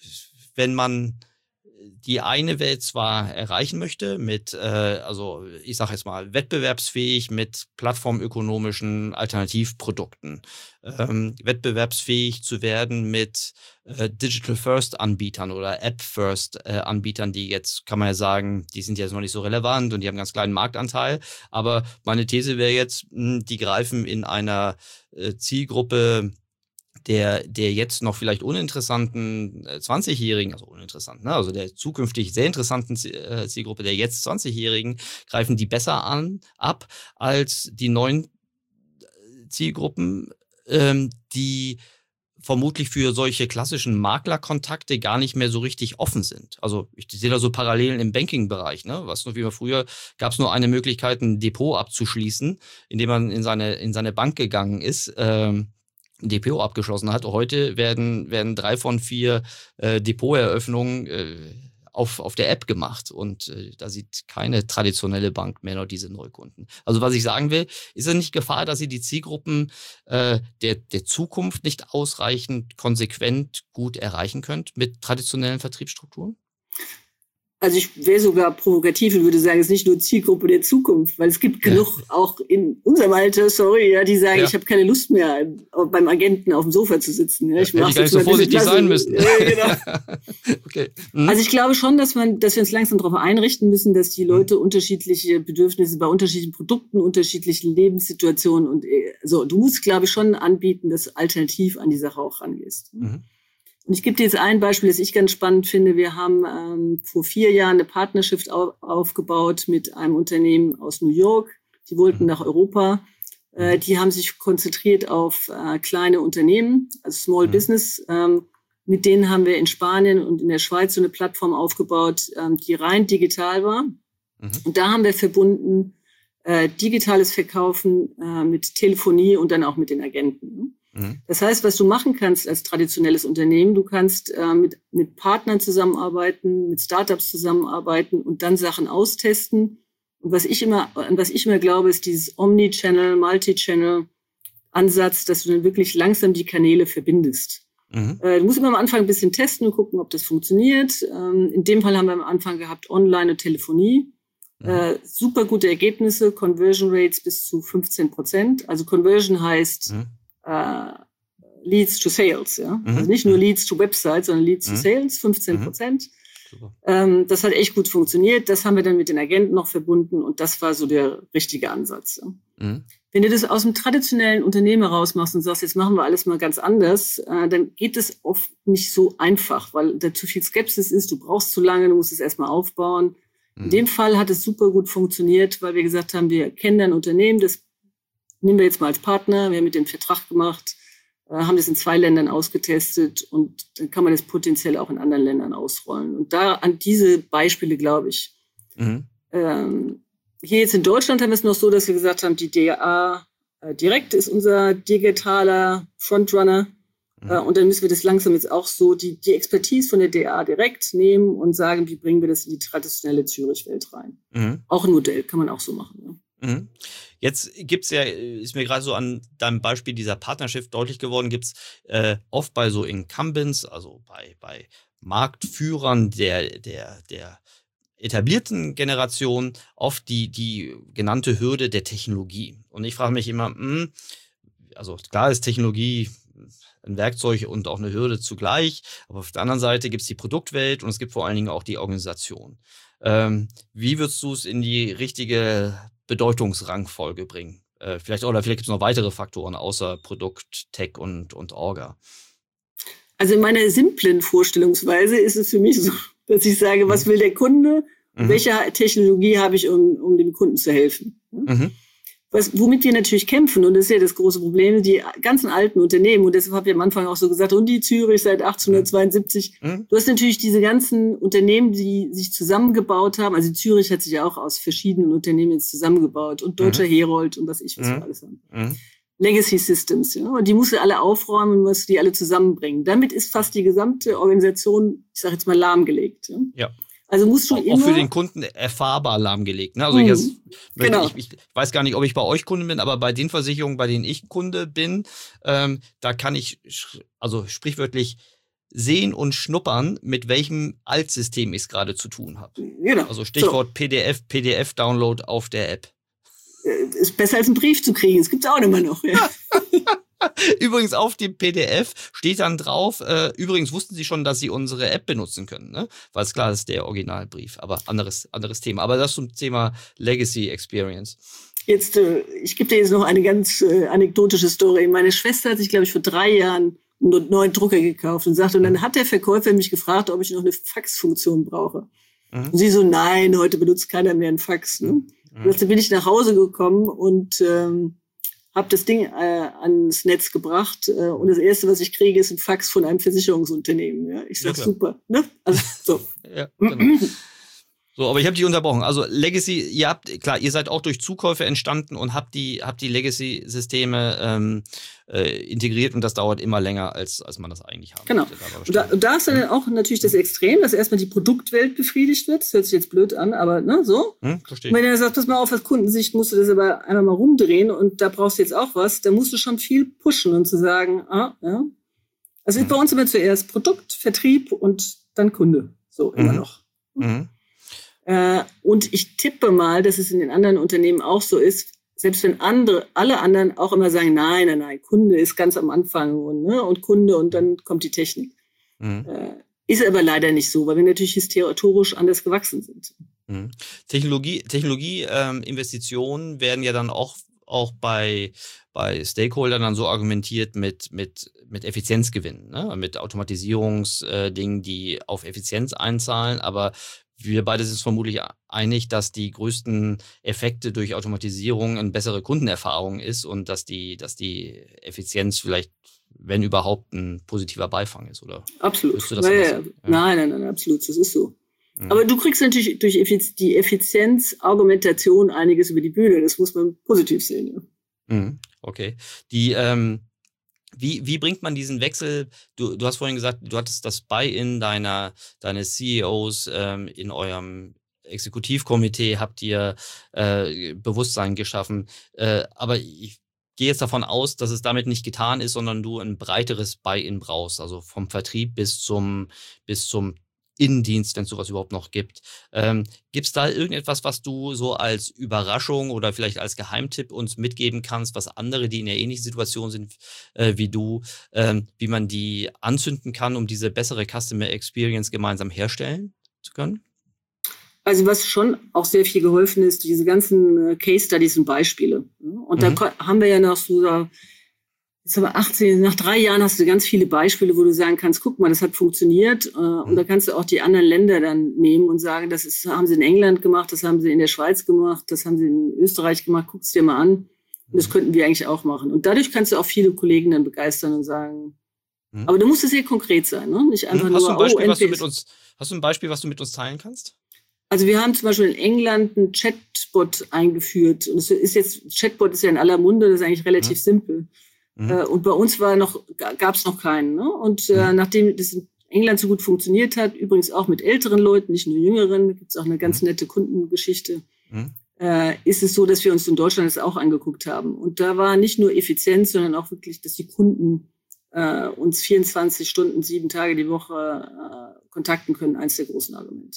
wenn man die eine Welt zwar erreichen möchte mit, äh, also ich sage jetzt mal, wettbewerbsfähig mit plattformökonomischen Alternativprodukten, ähm, wettbewerbsfähig zu werden mit äh, Digital-First-Anbietern oder App-First-Anbietern, die jetzt, kann man ja sagen, die sind jetzt noch nicht so relevant und die haben einen ganz kleinen Marktanteil, aber meine These wäre jetzt, mh, die greifen in einer äh, Zielgruppe der der jetzt noch vielleicht uninteressanten zwanzigjährigen, also uninteressant, ne, also der zukünftig sehr interessanten Zielgruppe der jetzt zwanzigjährigen, greifen die besser an ab als die neuen Zielgruppen, ähm, die vermutlich für solche klassischen Maklerkontakte gar nicht mehr so richtig offen sind. Also ich sehe da so Parallelen im Banking-Bereich, ne? Was nur wie man früher gab es nur eine Möglichkeit, ein Depot abzuschließen, indem man in seine in seine Bank gegangen ist. Ähm, D P O abgeschlossen hat. Heute werden werden drei von vier äh, Depoteröffnungen äh, auf auf der App gemacht und äh, da sieht keine traditionelle Bank mehr noch diese Neukunden. Also was ich sagen will, ist es nicht Gefahr, dass ihr die Zielgruppen äh, der der Zukunft nicht ausreichend konsequent gut erreichen könnt mit traditionellen Vertriebsstrukturen? Also ich wäre sogar provokativ und würde sagen, es ist nicht nur Zielgruppe der Zukunft, weil es gibt ja. genug auch in unserem Alter, sorry, ja, die sagen, ja. ich habe keine Lust mehr, beim Agenten auf dem Sofa zu sitzen. Ja, ich ja, hätte gar nicht so vorsichtig sein müssen. Ja, genau. Okay. Mhm. Also ich glaube schon, dass man, dass wir uns langsam darauf einrichten müssen, dass die Leute mhm. unterschiedliche Bedürfnisse bei unterschiedlichen Produkten, unterschiedlichen Lebenssituationen und so. Du musst, glaube ich, schon anbieten, dass du alternativ an die Sache auch rangehst. Mhm. Und ich gebe dir jetzt ein Beispiel, das ich ganz spannend finde. Wir haben ähm, vor vier Jahren eine Partnerschaft au- aufgebaut mit einem Unternehmen aus New York. Die wollten nach Europa. Äh, die haben sich konzentriert auf äh, kleine Unternehmen, also Small mhm. Business. Ähm, Mit denen haben wir in Spanien und in der Schweiz so eine Plattform aufgebaut, ähm, die rein digital war. Mhm. Und da haben wir verbunden äh, digitales Verkaufen äh, mit Telefonie und dann auch mit den Agenten. Mhm. Das heißt, was du machen kannst als traditionelles Unternehmen, du kannst äh, mit, mit Partnern zusammenarbeiten, mit Startups zusammenarbeiten und dann Sachen austesten. Und was ich immer, an was ich immer glaube, ist dieses Omnichannel, Multichannel-Ansatz, dass du dann wirklich langsam die Kanäle verbindest. Mhm. Äh, du musst immer am Anfang ein bisschen testen und gucken, ob das funktioniert. Ähm, in dem Fall haben wir am Anfang gehabt Online und Telefonie. Mhm. Äh, super gute Ergebnisse, Conversion Rates bis zu fünfzehn Prozent. Also Conversion heißt mhm. äh, Leads to Sales. Ja? Mhm. Also nicht nur Leads to Website, sondern Leads mhm. to Sales, fünfzehn Prozent. Mhm. Ähm, das hat echt gut funktioniert. Das haben wir dann mit den Agenten noch verbunden und das war so der richtige Ansatz. Ja? Mhm. Wenn du das aus dem traditionellen Unternehmen heraus machst und sagst, jetzt machen wir alles mal ganz anders, äh, dann geht es oft nicht so einfach, weil da zu viel Skepsis ist, du brauchst zu lange, du musst es erstmal aufbauen. Mhm. In dem Fall hat es super gut funktioniert, weil wir gesagt haben, wir kennen ein Unternehmen, das nehmen wir jetzt mal als Partner, wir haben mit dem Vertrag gemacht, äh, haben das in zwei Ländern ausgetestet und dann kann man das potenziell auch in anderen Ländern ausrollen. Und da an diese Beispiele, glaube ich, mhm. ähm, hier jetzt in Deutschland haben wir es noch so, dass wir gesagt haben, die D A äh, Direkt ist unser digitaler Frontrunner. Mhm. Äh, und dann müssen wir das langsam jetzt auch so, die, die Expertise von der D A Direkt nehmen und sagen, wie bringen wir das in die traditionelle Zürich-Welt rein. Mhm. Auch ein Modell, kann man auch so machen. Ja. Mhm. Jetzt gibt's ja, ist mir gerade so an deinem Beispiel dieser Partnerschaft deutlich geworden, gibt's äh, oft bei so Incumbents, also bei, bei Marktführern der, der, der etablierten Generation oft die, die genannte Hürde der Technologie. Und ich frage mich immer, mh, also klar ist Technologie ein Werkzeug und auch eine Hürde zugleich, aber auf der anderen Seite gibt es die Produktwelt und es gibt vor allen Dingen auch die Organisation. Ähm, wie würdest du es in die richtige Bedeutungsrangfolge bringen? Äh, vielleicht oder vielleicht gibt es noch weitere Faktoren außer Produkt, Tech und, und Orga. Also in meiner simplen Vorstellungsweise ist es für mich so, dass ich sage, was will der Kunde? Mhm. Welche Technologie habe ich, um, um dem Kunden zu helfen? Mhm. Was, womit wir natürlich kämpfen, und das ist ja das große Problem, die ganzen alten Unternehmen, und deshalb habe ich am Anfang auch so gesagt, und die Zürich seit achtzehnhundertzweiundsiebzig. Mhm. Du hast natürlich diese ganzen Unternehmen, die sich zusammengebaut haben. Also Zürich hat sich ja auch aus verschiedenen Unternehmen jetzt zusammengebaut und Deutscher mhm. Herold und was ich was mhm. wir alles haben. Mhm. Legacy Systems, ja, und die musst du alle aufräumen und musst die alle zusammenbringen. Damit ist fast die gesamte Organisation, ich sage jetzt mal, lahmgelegt. Ja. ja. Also musst du auch, immer... Auch für den Kunden erfahrbar lahmgelegt. Ne? Also mhm. jetzt, genau. ich, ich weiß gar nicht, ob ich bei euch Kunde bin, aber bei den Versicherungen, bei denen ich Kunde bin, ähm, da kann ich also sprichwörtlich sehen und schnuppern, mit welchem Altsystem ich es gerade zu tun habe. Genau. Also Stichwort so. P D F, P D F-Download auf der App. Ist besser als einen Brief zu kriegen. Es gibt's auch immer noch. Ja. Übrigens auf dem P D F steht dann drauf, äh, übrigens wussten Sie schon, dass Sie unsere App benutzen können, ne? Weil es klar ist, der Originalbrief, aber anderes, anderes Thema. Aber das zum Thema Legacy Experience. Jetzt, äh, ich gebe dir jetzt noch eine ganz äh, anekdotische Story. Meine Schwester hat sich, glaube ich, vor drei Jahren einen neuen Drucker gekauft und sagte, und dann hat der Verkäufer mich gefragt, ob ich noch eine Faxfunktion brauche. Mhm. Und sie so, nein, heute benutzt keiner mehr einen Fax, ne? Mhm. Und dann bin ich nach Hause gekommen und ähm, habe das Ding äh, ans Netz gebracht. Äh, und das Erste, was ich kriege, ist ein Fax von einem Versicherungsunternehmen. Ja? Ich sag, ja, super. Ne? Also, so. Ja, genau. So, aber ich habe dich unterbrochen. Also Legacy, ihr habt, klar, ihr seid auch durch Zukäufe entstanden und habt die, habt die Legacy-Systeme ähm, äh, integriert und das dauert immer länger, als, als man das eigentlich haben Genau. Möchte. Und da, und da ist dann auch natürlich das Extrem, dass erstmal die Produktwelt befriedigt wird. Das hört sich jetzt blöd an, aber ne, so. Hm, verstehe. Und wenn du sagst, pass mal auf, aus Kundensicht musst du das aber einmal mal rumdrehen und da brauchst du jetzt auch was, da musst du schon viel pushen und zu sagen, ah, ja. Also hm. bei uns immer zuerst Produkt, Vertrieb und dann Kunde. So, immer mhm. noch. Mhm. Äh, und ich tippe mal, dass es in den anderen Unternehmen auch so ist, selbst wenn andere, alle anderen auch immer sagen, nein, nein, nein, Kunde ist ganz am Anfang und, ne, und Kunde und dann kommt die Technik. Mhm. Äh, ist aber leider nicht so, weil wir natürlich historisch anders gewachsen sind. Mhm. Technologie, Technologie, ähm, Investitionen werden ja dann auch, auch bei, bei Stakeholdern dann so argumentiert mit, mit, mit Effizienzgewinnen, ne? Mit Automatisierungsdingen, die auf Effizienz einzahlen, aber wir beide sind uns vermutlich einig, dass die größten Effekte durch Automatisierung eine bessere Kundenerfahrung ist und dass die, dass die Effizienz vielleicht wenn überhaupt ein positiver Beifang ist, oder? Absolut. Du das ja, ja. ja. Nein, nein, nein, absolut, das ist so. Mhm. Aber du kriegst natürlich durch Effiz- die Effizienz-Argumentation einiges über die Bühne, das muss man positiv sehen. Ja. Mhm. Okay. Die, ähm, wie, wie bringt man diesen Wechsel, du, du hast vorhin gesagt, du hattest das Buy-in deiner, deines C E Os ähm, in eurem Exekutivkomitee, habt ihr äh, Bewusstsein geschaffen, äh, aber ich gehe jetzt davon aus, dass es damit nicht getan ist, sondern du ein breiteres Buy-in brauchst, also vom Vertrieb bis zum, bis zum Innendienst, wenn es sowas überhaupt noch gibt. Ähm, gibt es da irgendetwas, was du so als Überraschung oder vielleicht als Geheimtipp uns mitgeben kannst, was andere, die in der ähnlichen Situation sind äh, wie du, ähm, wie man die anzünden kann, um diese bessere Customer Experience gemeinsam herstellen zu können? Also was schon auch sehr viel geholfen ist, diese ganzen äh, Case Studies und Beispiele. Und mhm. da haben wir ja noch so, jetzt haben wir achtzehn, nach drei Jahren hast du ganz viele Beispiele, wo du sagen kannst, guck mal, das hat funktioniert. Äh, mhm. Und da kannst du auch die anderen Länder dann nehmen und sagen, das ist, haben sie in England gemacht, das haben sie in der Schweiz gemacht, das haben sie in Österreich gemacht, guck's dir mal an. Und das könnten wir eigentlich auch machen. Und dadurch kannst du auch viele Kollegen dann begeistern und sagen, mhm. aber du musst es sehr konkret sein, ne? Nicht einfach mhm. hast nur, du ein Beispiel, oh, was du mit uns, hast du ein Beispiel, was du mit uns teilen kannst? Also wir haben zum Beispiel in England einen Chatbot eingeführt. Und es ist jetzt, Chatbot ist ja in aller Munde, das ist eigentlich relativ mhm. simpel. Mhm. Äh, und bei uns war noch, gab es noch keinen. Ne? Und äh, mhm. nachdem das in England so gut funktioniert hat, übrigens auch mit älteren Leuten, nicht nur jüngeren, da gibt es auch eine ganz mhm. nette Kundengeschichte, mhm. äh, ist es so, dass wir uns in Deutschland das auch angeguckt haben. Und da war nicht nur Effizienz, sondern auch wirklich, dass die Kunden äh, uns vierundzwanzig Stunden, sieben Tage die Woche äh, kontakten können, eins der großen Argumente.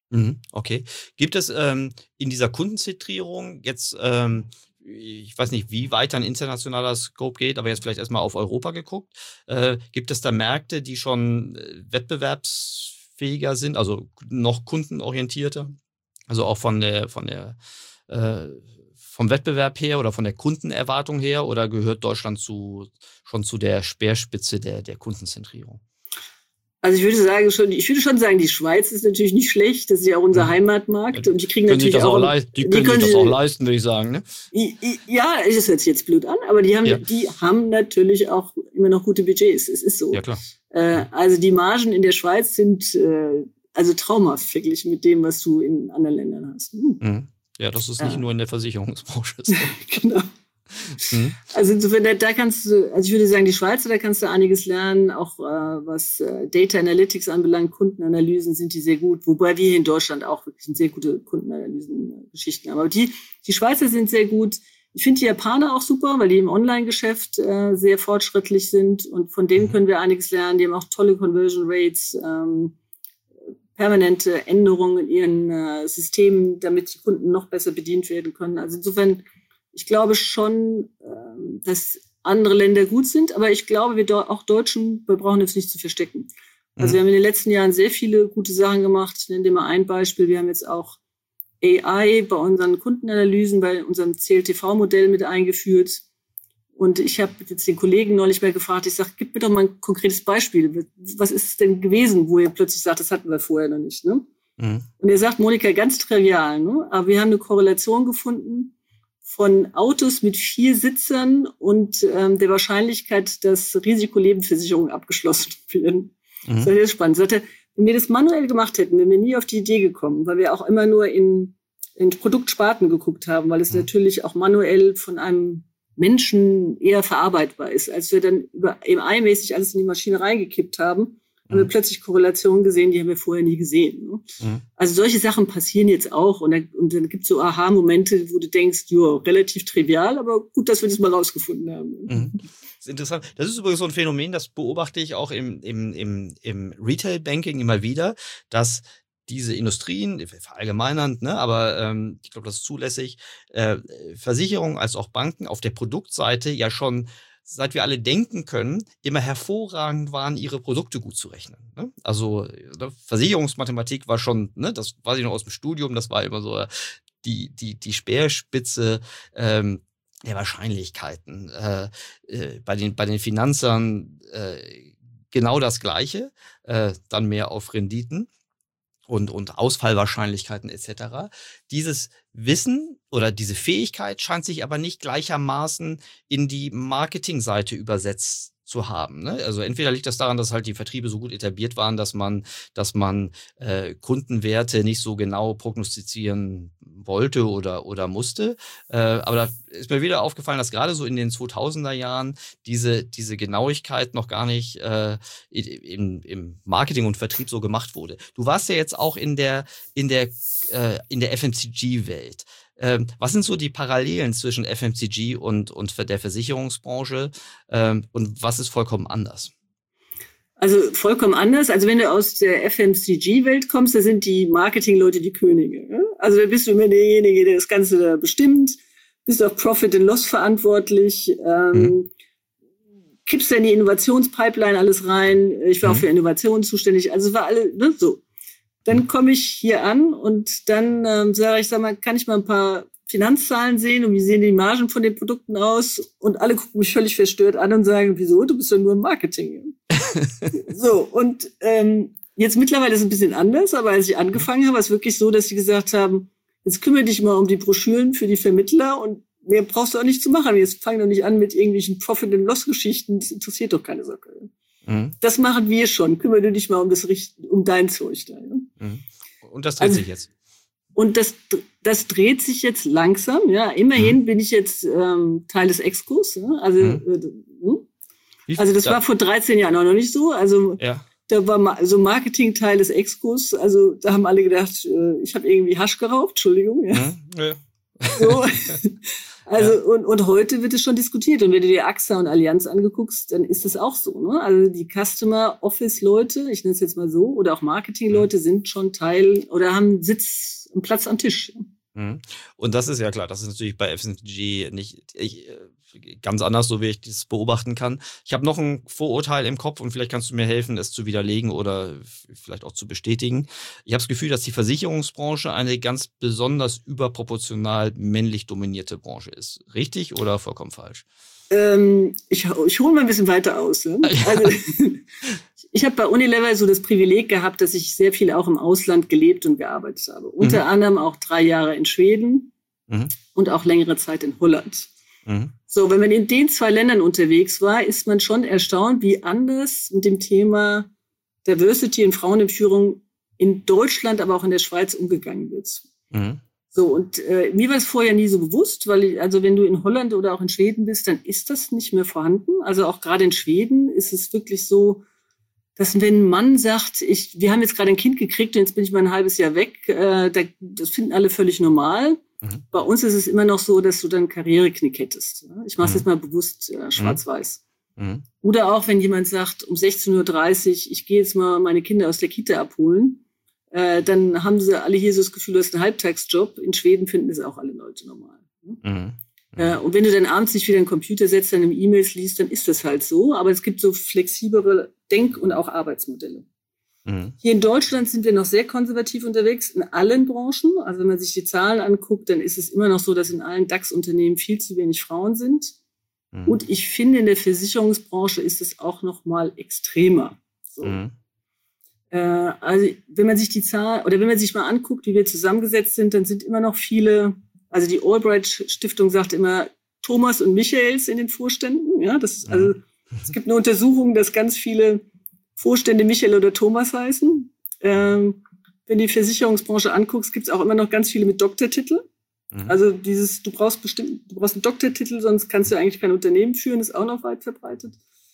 Okay. Gibt es ähm, in dieser Kundenzentrierung jetzt, ähm, ich weiß nicht, wie weit ein internationaler Scope geht, aber jetzt vielleicht erstmal auf Europa geguckt, äh, gibt es da Märkte, die schon äh, wettbewerbsfähiger sind, also noch kundenorientierter, also auch von der, von der, äh, vom Wettbewerb her oder von der Kundenerwartung her, oder gehört Deutschland zu, schon zu der Speerspitze der, der Kundenzentrierung? Also ich würde sagen schon, ich würde schon sagen, die Schweiz ist natürlich nicht schlecht, das ist ja auch unser Heimatmarkt, und die kriegen können natürlich sich das auch, auch leisten, die, die können, können sich das auch leisten, würde ich sagen, ne? Ja, das hört sich jetzt blöd an, aber die haben, ja. die haben natürlich auch immer noch gute Budgets, es ist so. Ja, klar. Äh, also die Margen in der Schweiz sind äh, also traumhaft verglichen mit dem, was du in anderen Ländern hast. Hm. Mhm. Ja, das ist nicht ja. nur in der Versicherungsbranche. Genau. Mhm. Also insofern, da, da kannst du, also ich würde sagen, die Schweizer, da kannst du einiges lernen, auch äh, was äh, Data Analytics anbelangt, Kundenanalysen sind die sehr gut, wobei wir hier in Deutschland auch wirklich sehr gute Kundenanalysen-Geschichten haben. Aber die, die Schweizer sind sehr gut. Ich finde die Japaner auch super, weil die im Online-Geschäft äh, sehr fortschrittlich sind, und von denen können wir einiges lernen. Die haben auch tolle Conversion Rates, ähm, permanente Änderungen in ihren äh, Systemen, damit die Kunden noch besser bedient werden können. Also insofern, ich glaube schon, äh, dass andere Länder gut sind, aber ich glaube, wir do- auch Deutschen, wir brauchen uns nicht zu verstecken. Also mhm. wir haben in den letzten Jahren sehr viele gute Sachen gemacht. Ich nenne dir mal ein Beispiel. Wir haben jetzt auch A I bei unseren Kundenanalysen, bei unserem C L T V-Modell mit eingeführt. Und ich habe jetzt den Kollegen neulich mal gefragt, ich sage, gib mir doch mal ein konkretes Beispiel. Was ist es denn gewesen, wo ihr plötzlich sagt, das hatten wir vorher noch nicht, ne? Mhm. Und er sagt, Monika, ganz trivial, ne? Aber wir haben eine Korrelation gefunden von Autos mit vier Sitzern und ähm, der Wahrscheinlichkeit, dass Risikolebensversicherungen abgeschlossen werden. Mhm. Das ist sehr spannend. Sagt er, wenn wir das manuell gemacht hätten, wären wir nie auf die Idee gekommen, weil wir auch immer nur in, in Produktsparten geguckt haben, weil es mhm. natürlich auch manuell von einem Menschen eher verarbeitbar ist. Als wir dann über A I-mäßig alles in die Maschine reingekippt haben, mhm. haben wir plötzlich Korrelationen gesehen, die haben wir vorher nie gesehen. Ne? Mhm. Also solche Sachen passieren jetzt auch. Und dann, und dann gibt es so Aha-Momente, wo du denkst, jo, relativ trivial, aber gut, dass wir das mal rausgefunden haben. Mhm. Das ist interessant. Das ist übrigens so ein Phänomen, das beobachte ich auch im, im, im, im Retail-Banking immer wieder, dass diese Industrien, verallgemeinernd, ne, aber ähm, ich glaube, das ist zulässig, äh, Versicherungen als auch Banken auf der Produktseite ja schon, seit wir alle denken können, immer hervorragend waren, ihre Produkte gut zu rechnen. Ne? Also ne, Versicherungsmathematik war schon, ne, das weiß ich noch aus dem Studium, das war immer so die, die, die Speerspitze ähm, der Wahrscheinlichkeiten. Äh, äh, bei den, bei den Finanzern äh, genau das Gleiche, äh, dann mehr auf Renditen und, und Ausfallwahrscheinlichkeiten et cetera. Dieses Wissen oder diese Fähigkeit scheint sich aber nicht gleichermaßen in die Marketingseite übersetzt zu haben. Ne? Also entweder liegt das daran, dass halt die Vertriebe so gut etabliert waren, dass man, dass man äh, Kundenwerte nicht so genau prognostizieren wollte oder oder musste. Äh, aber da ist mir wieder aufgefallen, dass gerade so in den zweitausender Jahren diese diese Genauigkeit noch gar nicht äh, im, im Marketing und Vertrieb so gemacht wurde. Du warst ja jetzt auch in der in der äh, in der F M C G-Welt. Ähm, was sind so die Parallelen zwischen F M C G und, und der Versicherungsbranche ähm, und was ist vollkommen anders? Also vollkommen anders. Also wenn du aus der F M C G-Welt kommst, da sind die Marketingleute die Könige. Ne? Also da bist du immer derjenige, der das Ganze da bestimmt, bist auf Profit and Loss verantwortlich, ähm, mhm. kippst dann in die Innovationspipeline alles rein. Ich war mhm. auch für Innovationen zuständig. Also es war alle ne, so. Dann komme ich hier an und dann ähm, sage ich, sag mal, kann ich mal ein paar Finanzzahlen sehen und wie sehen die Margen von den Produkten aus? Und alle gucken mich völlig verstört an und sagen, wieso? Du bist doch nur im Marketing. So, und ähm, jetzt mittlerweile ist es ein bisschen anders, aber als ich angefangen habe, war es wirklich so, dass sie gesagt haben, jetzt kümmere dich mal um die Broschüren für die Vermittler und mehr brauchst du auch nicht zu machen. Jetzt fang doch nicht an mit irgendwelchen Profit-and-Loss-Geschichten, das interessiert doch keine Socke. Mhm. Das machen wir schon. Kümmere du dich mal um das um dein Zeug da. Ja? Mhm. Und das dreht also, sich jetzt. Und das, das dreht sich jetzt langsam. Ja, immerhin mhm. bin ich jetzt ähm, Teil des Excos. Ja? Also, mhm. äh, also das da? war vor dreizehn Jahren auch noch nicht so. Also ja. Da war ma- so Marketing Teil des Excos. Also da haben alle gedacht, äh, ich habe irgendwie Hasch geraucht. Entschuldigung. Ja. Mhm. Ja. So. Also ja. und, und heute wird es schon diskutiert. Und wenn du dir A X A und Allianz angeguckst, dann ist das auch so. Ne? Also die Customer Office Leute, ich nenne es jetzt mal so, oder auch Marketing Leute mhm. sind schon Teil oder haben Sitz, einen Platz am Tisch. Mhm. Und das ist ja klar, das ist natürlich bei F M C G nicht ich, ganz anders, so wie ich das beobachten kann. Ich habe noch ein Vorurteil im Kopf und vielleicht kannst du mir helfen, es zu widerlegen oder vielleicht auch zu bestätigen. Ich habe das Gefühl, dass die Versicherungsbranche eine ganz besonders überproportional männlich dominierte Branche ist. Richtig oder vollkommen falsch? Ähm, ich ich hole mal ein bisschen weiter aus. Ne? Also, ich habe bei Unilever so das Privileg gehabt, dass ich sehr viel auch im Ausland gelebt und gearbeitet habe. Unter mhm. anderem auch drei Jahre in Schweden mhm. und auch längere Zeit in Holland. Mhm. So, wenn man in den zwei Ländern unterwegs war, ist man schon erstaunt, wie anders mit dem Thema Diversity und Frauen in Führung in Deutschland, aber auch in der Schweiz umgegangen wird. Mhm. So, und äh, mir war es vorher nie so bewusst, weil ich, also wenn du in Holland oder auch in Schweden bist, dann ist das nicht mehr vorhanden. Also auch gerade in Schweden ist es wirklich so, dass wenn ein Mann sagt, ich, wir haben jetzt gerade ein Kind gekriegt und jetzt bin ich mal ein halbes Jahr weg, äh, da, das finden alle völlig normal. Mhm. Bei uns ist es immer noch so, dass du dann Karriereknick hättest. Ja? Ich mache es mhm. jetzt mal bewusst äh, schwarz-weiß. Mhm. Oder auch, wenn jemand sagt, um sechzehn Uhr dreißig, ich gehe jetzt mal meine Kinder aus der Kita abholen, äh, dann haben sie alle hier so das Gefühl, du hast einen Halbtagsjob. In Schweden finden das auch alle Leute normal. Ne? Mhm. Mhm. Äh, und wenn du dann abends nicht wieder einen Computer setzt, dann im E-Mails liest, dann ist das halt so. Aber es gibt so flexiblere Denk- und auch Arbeitsmodelle. Mhm. Hier in Deutschland sind wir noch sehr konservativ unterwegs, in allen Branchen. Also wenn man sich die Zahlen anguckt, dann ist es immer noch so, dass in allen DAX-Unternehmen viel zu wenig Frauen sind. Mhm. Und ich finde, in der Versicherungsbranche ist es auch noch mal extremer. So. Mhm. Äh, also wenn man sich die Zahl oder wenn man sich mal anguckt, wie wir zusammengesetzt sind, dann sind immer noch viele, also die Albright-Stiftung sagt immer Thomas und Michaels in den Vorständen. Ja, das ist, also es gibt eine Untersuchung, dass ganz viele Vorstände Michael oder Thomas heißen. Ähm, wenn du die Versicherungsbranche anguckst, gibt es auch immer noch ganz viele mit Doktortitel. Mhm. Also dieses, du brauchst bestimmt, du brauchst einen Doktortitel, sonst kannst du eigentlich kein Unternehmen führen, ist auch noch weit verbreitet.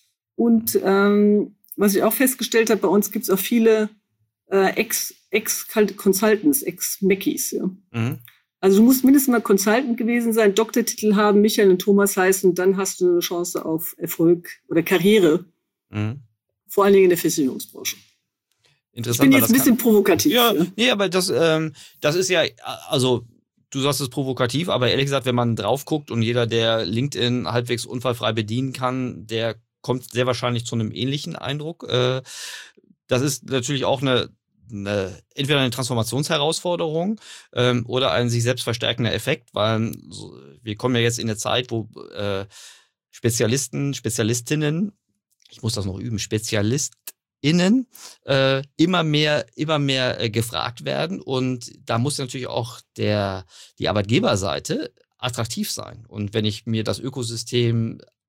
Und ähm, was ich auch festgestellt habe, bei uns gibt es auch viele äh, Ex, Ex-Consultants, Ex-Mackies. Ja. Mhm. Also du musst mindestens mal Consultant gewesen sein, Doktortitel haben, Michael und Thomas heißen, dann hast du eine Chance auf Erfolg oder Karriere. Mhm. Vor allen Dingen in der Versicherungsbranche. Interessant. Ich bin jetzt ein bisschen kann, provokativ. Ja, ja, nee, aber das, ähm, das ist ja, also du sagst es provokativ, aber ehrlich gesagt, wenn man drauf guckt und jeder, der LinkedIn halbwegs unfallfrei bedienen kann, der kommt sehr wahrscheinlich zu einem ähnlichen Eindruck. Äh, das ist natürlich auch eine, eine entweder eine Transformationsherausforderung ähm, oder ein sich selbst verstärkender Effekt, weil so, wir kommen ja jetzt in eine Zeit, wo äh, Spezialisten, Spezialistinnen, ich muss das noch üben, SpezialistInnen äh, immer mehr, immer mehr äh, gefragt werden. Und da muss natürlich auch der, die Arbeitgeberseite attraktiv sein. Und wenn ich mir das Ökosystem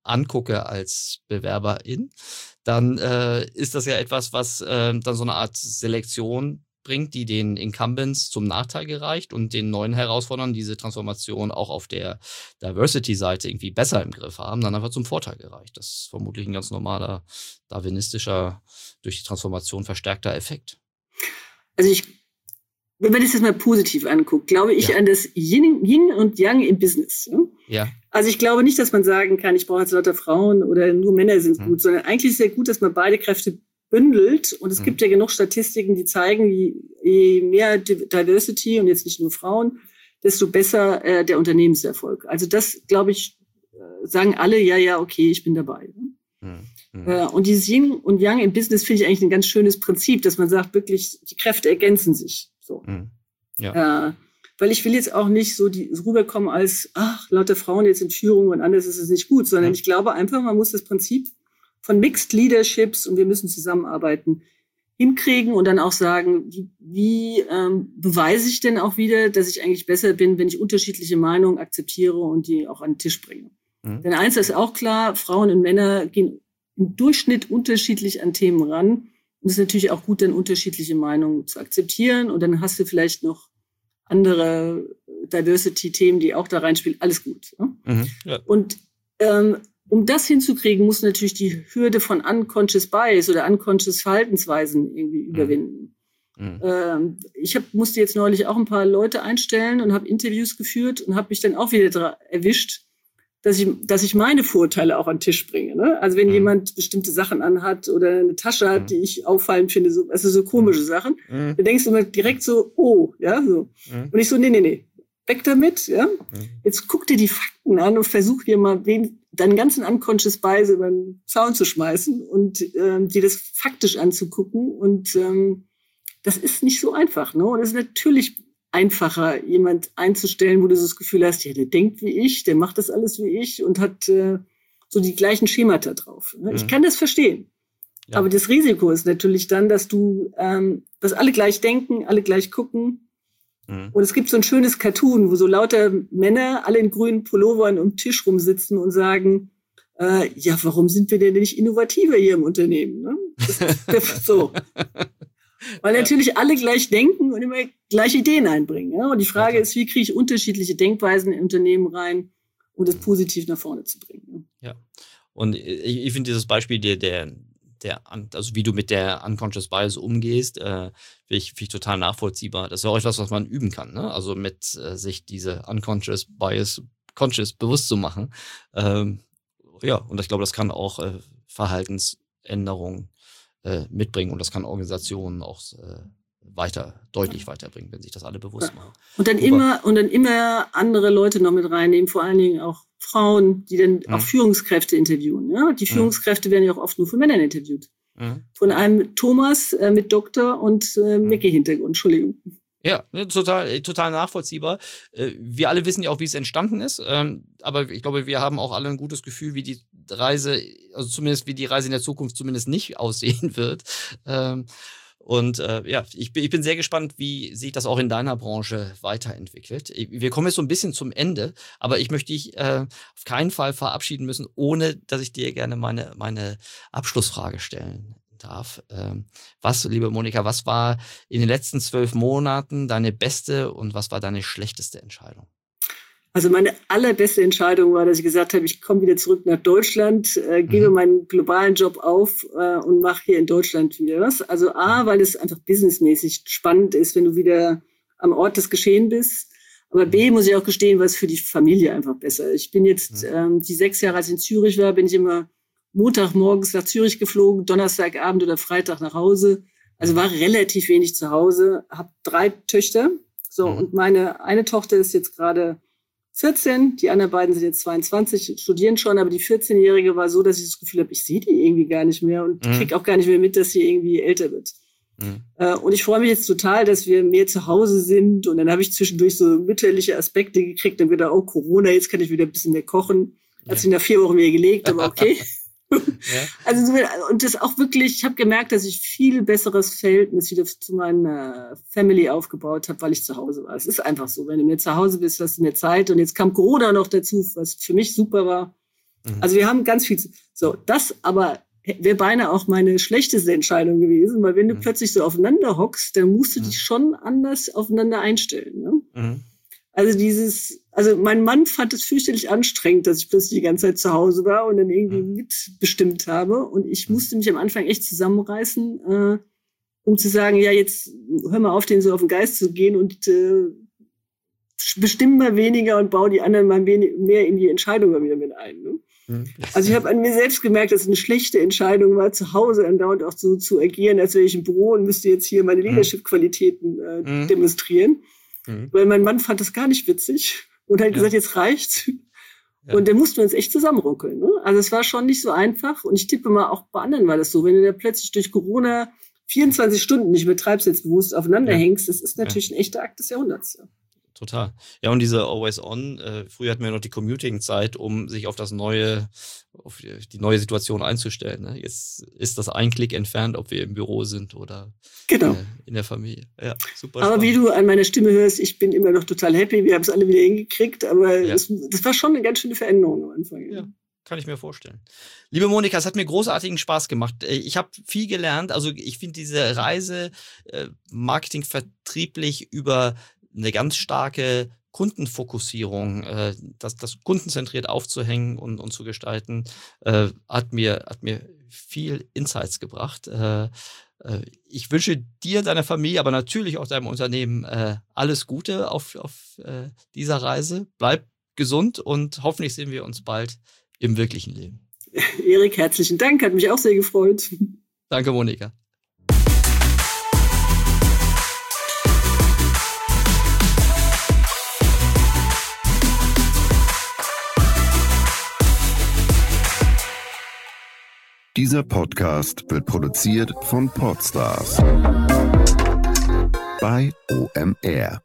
angucke als Bewerberin, dann äh, ist das ja etwas, was äh, dann so eine Art Selektion bringt, die den Incumbents zum Nachteil gereicht und den neuen Herausforderern diese Transformation auch auf der Diversity-Seite irgendwie besser im Griff haben, dann einfach zum Vorteil gereicht. Das ist vermutlich ein ganz normaler, darwinistischer, durch die Transformation verstärkter Effekt. Also ich, wenn man das jetzt mal positiv anguckt, glaube ich ja. an das Yin, Yin und Yang im Business. Ja? Ja. Also ich glaube nicht, dass man sagen kann, ich brauche jetzt lauter Frauen oder nur Männer sind hm. gut, sondern eigentlich ist es ja gut, dass man beide Kräfte bündelt. Und es hm. gibt ja genug Statistiken, die zeigen, wie, je mehr Diversity und jetzt nicht nur Frauen, desto besser äh, der Unternehmenserfolg. Also das, glaube ich, äh, sagen alle, ja, ja, okay, ich bin dabei. Hm. Hm. Äh, und dieses Yin und Yang im Business finde ich eigentlich ein ganz schönes Prinzip, dass man sagt, wirklich, die Kräfte ergänzen sich. So. Hm. Ja. Äh, weil ich will jetzt auch nicht so die rüberkommen als, ach, lauter Frauen jetzt in Führung und anders ist es nicht gut, sondern hm. ich glaube einfach, man muss das Prinzip von Mixed Leaderships und wir müssen zusammenarbeiten, hinkriegen und dann auch sagen, wie, wie ähm, beweise ich denn auch wieder, dass ich eigentlich besser bin, wenn ich unterschiedliche Meinungen akzeptiere und die auch an den Tisch bringe. Mhm. Denn eins ist auch klar, Frauen und Männer gehen im Durchschnitt unterschiedlich an Themen ran. Und es ist natürlich auch gut, dann unterschiedliche Meinungen zu akzeptieren. Und dann hast du vielleicht noch andere Diversity-Themen, die auch da reinspielen. Alles gut. Ne? Mhm, ja. Und ähm, um das hinzukriegen, muss natürlich die Hürde von unconscious bias oder unconscious Verhaltensweisen irgendwie mhm. überwinden. Mhm. Ähm, ich hab, musste jetzt neulich auch ein paar Leute einstellen und habe Interviews geführt und habe mich dann auch wieder dra- erwischt, dass ich, dass ich meine Vorteile auch an den Tisch bringe. Ne? Also wenn mhm. jemand bestimmte Sachen anhat oder eine Tasche hat, mhm. die ich auffallend finde, so, also so komische mhm. Sachen, mhm. dann denkst du immer direkt so, oh, ja, so. Mhm. Und ich so, nee, nee, nee, weg damit, ja. Mhm. Jetzt guck dir die Fakten an und versuch dir mal wen, deinen ganzen unconscious bias über den Zaun zu schmeißen und ähm, dir das faktisch anzugucken. Und ähm, das ist nicht so einfach. Ne? Und es ist natürlich einfacher, jemand einzustellen, wo du so das Gefühl hast, ja, der denkt wie ich, der macht das alles wie ich und hat äh, so die gleichen Schemata drauf. Ne? Mhm. Ich kann das verstehen. Ja. Aber das Risiko ist natürlich dann, dass du, ähm, dass alle gleich denken, alle gleich gucken. Mhm. Und es gibt so ein schönes Cartoon, wo so lauter Männer alle in grünen Pullovern um den Tisch rumsitzen und sagen, äh, ja, warum sind wir denn nicht innovativer hier im Unternehmen? Ne? Das, das, so. Weil natürlich ja. alle gleich denken und immer gleiche Ideen einbringen. Ja? Und die Frage ja, ist, wie kriege ich unterschiedliche Denkweisen in Unternehmen rein, um das positiv nach vorne zu bringen. Ja, ja. Und ich, ich finde dieses Beispiel der, der, der, also wie du mit der Unconscious Bias umgehst, äh, finde ich, find ich total nachvollziehbar. Das ist ja auch etwas, was man üben kann, ne? Also mit äh, sich diese Unconscious Bias conscious bewusst zu machen. Ähm, ja, und ich glaube, das kann auch äh, Verhaltensänderungen mitbringen und das kann Organisationen auch äh, weiter, deutlich weiterbringen, wenn sich das alle bewusst machen. Und dann Super. immer, und dann immer andere Leute noch mit reinnehmen, vor allen Dingen auch Frauen, die dann mhm. auch Führungskräfte interviewen. Ja? Die Führungskräfte mhm. werden ja auch oft nur von Männern interviewt. Mhm. Von einem Thomas äh, mit Doktor und äh, Mickey-Hintergrund, Entschuldigung. Ja, total, total nachvollziehbar. Wir alle wissen ja auch, wie es entstanden ist. Aber ich glaube, wir haben auch alle ein gutes Gefühl, wie die Reise, also zumindest wie die Reise in der Zukunft zumindest nicht aussehen wird. Und ja, ich bin, ich bin sehr gespannt, wie sich das auch in deiner Branche weiterentwickelt. Wir kommen jetzt so ein bisschen zum Ende, aber ich möchte dich auf keinen Fall verabschieden müssen, ohne dass ich dir gerne meine, meine Abschlussfrage stellen darf. Was, liebe Monika, was war in den letzten zwölf Monaten deine beste und was war deine schlechteste Entscheidung? Also meine allerbeste Entscheidung war, dass ich gesagt habe, ich komme wieder zurück nach Deutschland, äh, gebe mhm. meinen globalen Job auf äh, und mache hier in Deutschland wieder was. Also A, weil es einfach businessmäßig spannend ist, wenn du wieder am Ort des Geschehens bist. Aber B, muss ich auch gestehen, war es für die Familie einfach besser. Ich bin jetzt, mhm. ähm, die sechs Jahre, als ich in Zürich war, bin ich immer Montagmorgens nach Zürich geflogen, Donnerstagabend oder Freitag nach Hause. Also war relativ wenig zu Hause. Habe drei Töchter. So, mhm. und meine eine Tochter ist jetzt gerade vierzehn. Die anderen beiden sind jetzt zweiundzwanzig, studieren schon. Aber die vierzehnjährige war so, dass ich das Gefühl habe, ich sehe die irgendwie gar nicht mehr und mhm. kriege auch gar nicht mehr mit, dass sie irgendwie älter wird. Mhm. Äh, und ich freue mich jetzt total, dass wir mehr zu Hause sind. Und dann habe ich zwischendurch so mütterliche Aspekte gekriegt. Dann wieder, oh, Corona, jetzt kann ich wieder ein bisschen mehr kochen. Hat sich nach vier Wochen mehr gelegt, aber okay. Ja. Also und das auch wirklich, ich habe gemerkt, dass ich viel besseres Verhältnis wieder zu meiner Family aufgebaut habe, weil ich zu Hause war. Es ist einfach so, wenn du mehr zu Hause bist, hast du mehr Zeit und jetzt kam Corona noch dazu, was für mich super war. Mhm. Also wir haben ganz viel, so, das aber wäre beinahe auch meine schlechteste Entscheidung gewesen, weil wenn du mhm. plötzlich so aufeinander hockst, dann musst du mhm. dich schon anders aufeinander einstellen. Ne? Mhm. Also dieses, also mein Mann fand es fürchterlich anstrengend, dass ich plötzlich die ganze Zeit zu Hause war und dann irgendwie mhm. mitbestimmt habe. Und ich musste mich am Anfang echt zusammenreißen, äh, um zu sagen, ja, jetzt hör mal auf, denen so auf den Geist zu gehen und äh, bestimm mal weniger und baue die anderen mal wenig, mehr in die Entscheidung mal wieder mit ein. Ne? Mhm. Also ich habe an mir selbst gemerkt, dass es eine schlechte Entscheidung war, zu Hause andauernd auch so zu agieren, als wäre ich im Büro und müsste jetzt hier meine Leadership-Qualitäten äh, mhm. demonstrieren. Mhm. Weil mein Mann fand das gar nicht witzig und hat ja. gesagt, jetzt reicht's. Ja. Und dann mussten wir uns echt zusammenruckeln. Ne? Also es war schon nicht so einfach. Und ich tippe mal, auch bei anderen war das so. Wenn du da plötzlich durch Corona vierundzwanzig Stunden, ich übertreib's jetzt bewusst, aufeinander ja. hängst, das ist natürlich ja. ein echter Akt des Jahrhunderts. Ja. Total. Ja, und diese Always On, äh, früher hatten wir noch die Commuting-Zeit, um sich auf das neue, auf die neue Situation einzustellen. Ne? Jetzt ist das ein Klick entfernt, ob wir im Büro sind oder genau. äh, in der Familie. Ja, super aber spannend. Wie du an meiner Stimme hörst, ich bin immer noch total happy. Wir haben es alle wieder hingekriegt, aber ja. das, das war schon eine ganz schöne Veränderung am Anfang. Ja. Kann ich mir vorstellen. Liebe Monika, es hat mir großartigen Spaß gemacht. Ich habe viel gelernt. Also ich finde diese Reise äh, Marketing vertrieblich über eine ganz starke Kundenfokussierung, äh, das, das kundenzentriert aufzuhängen und, und zu gestalten, äh, hat mir, hat mir viel Insights gebracht. Äh, äh, ich wünsche dir, deiner Familie, aber natürlich auch deinem Unternehmen äh, alles Gute auf, auf äh, dieser Reise. Bleib gesund und hoffentlich sehen wir uns bald im wirklichen Leben. Erik, herzlichen Dank, hat mich auch sehr gefreut. Danke, Monika. Dieser Podcast wird produziert von Podstars bei O M R.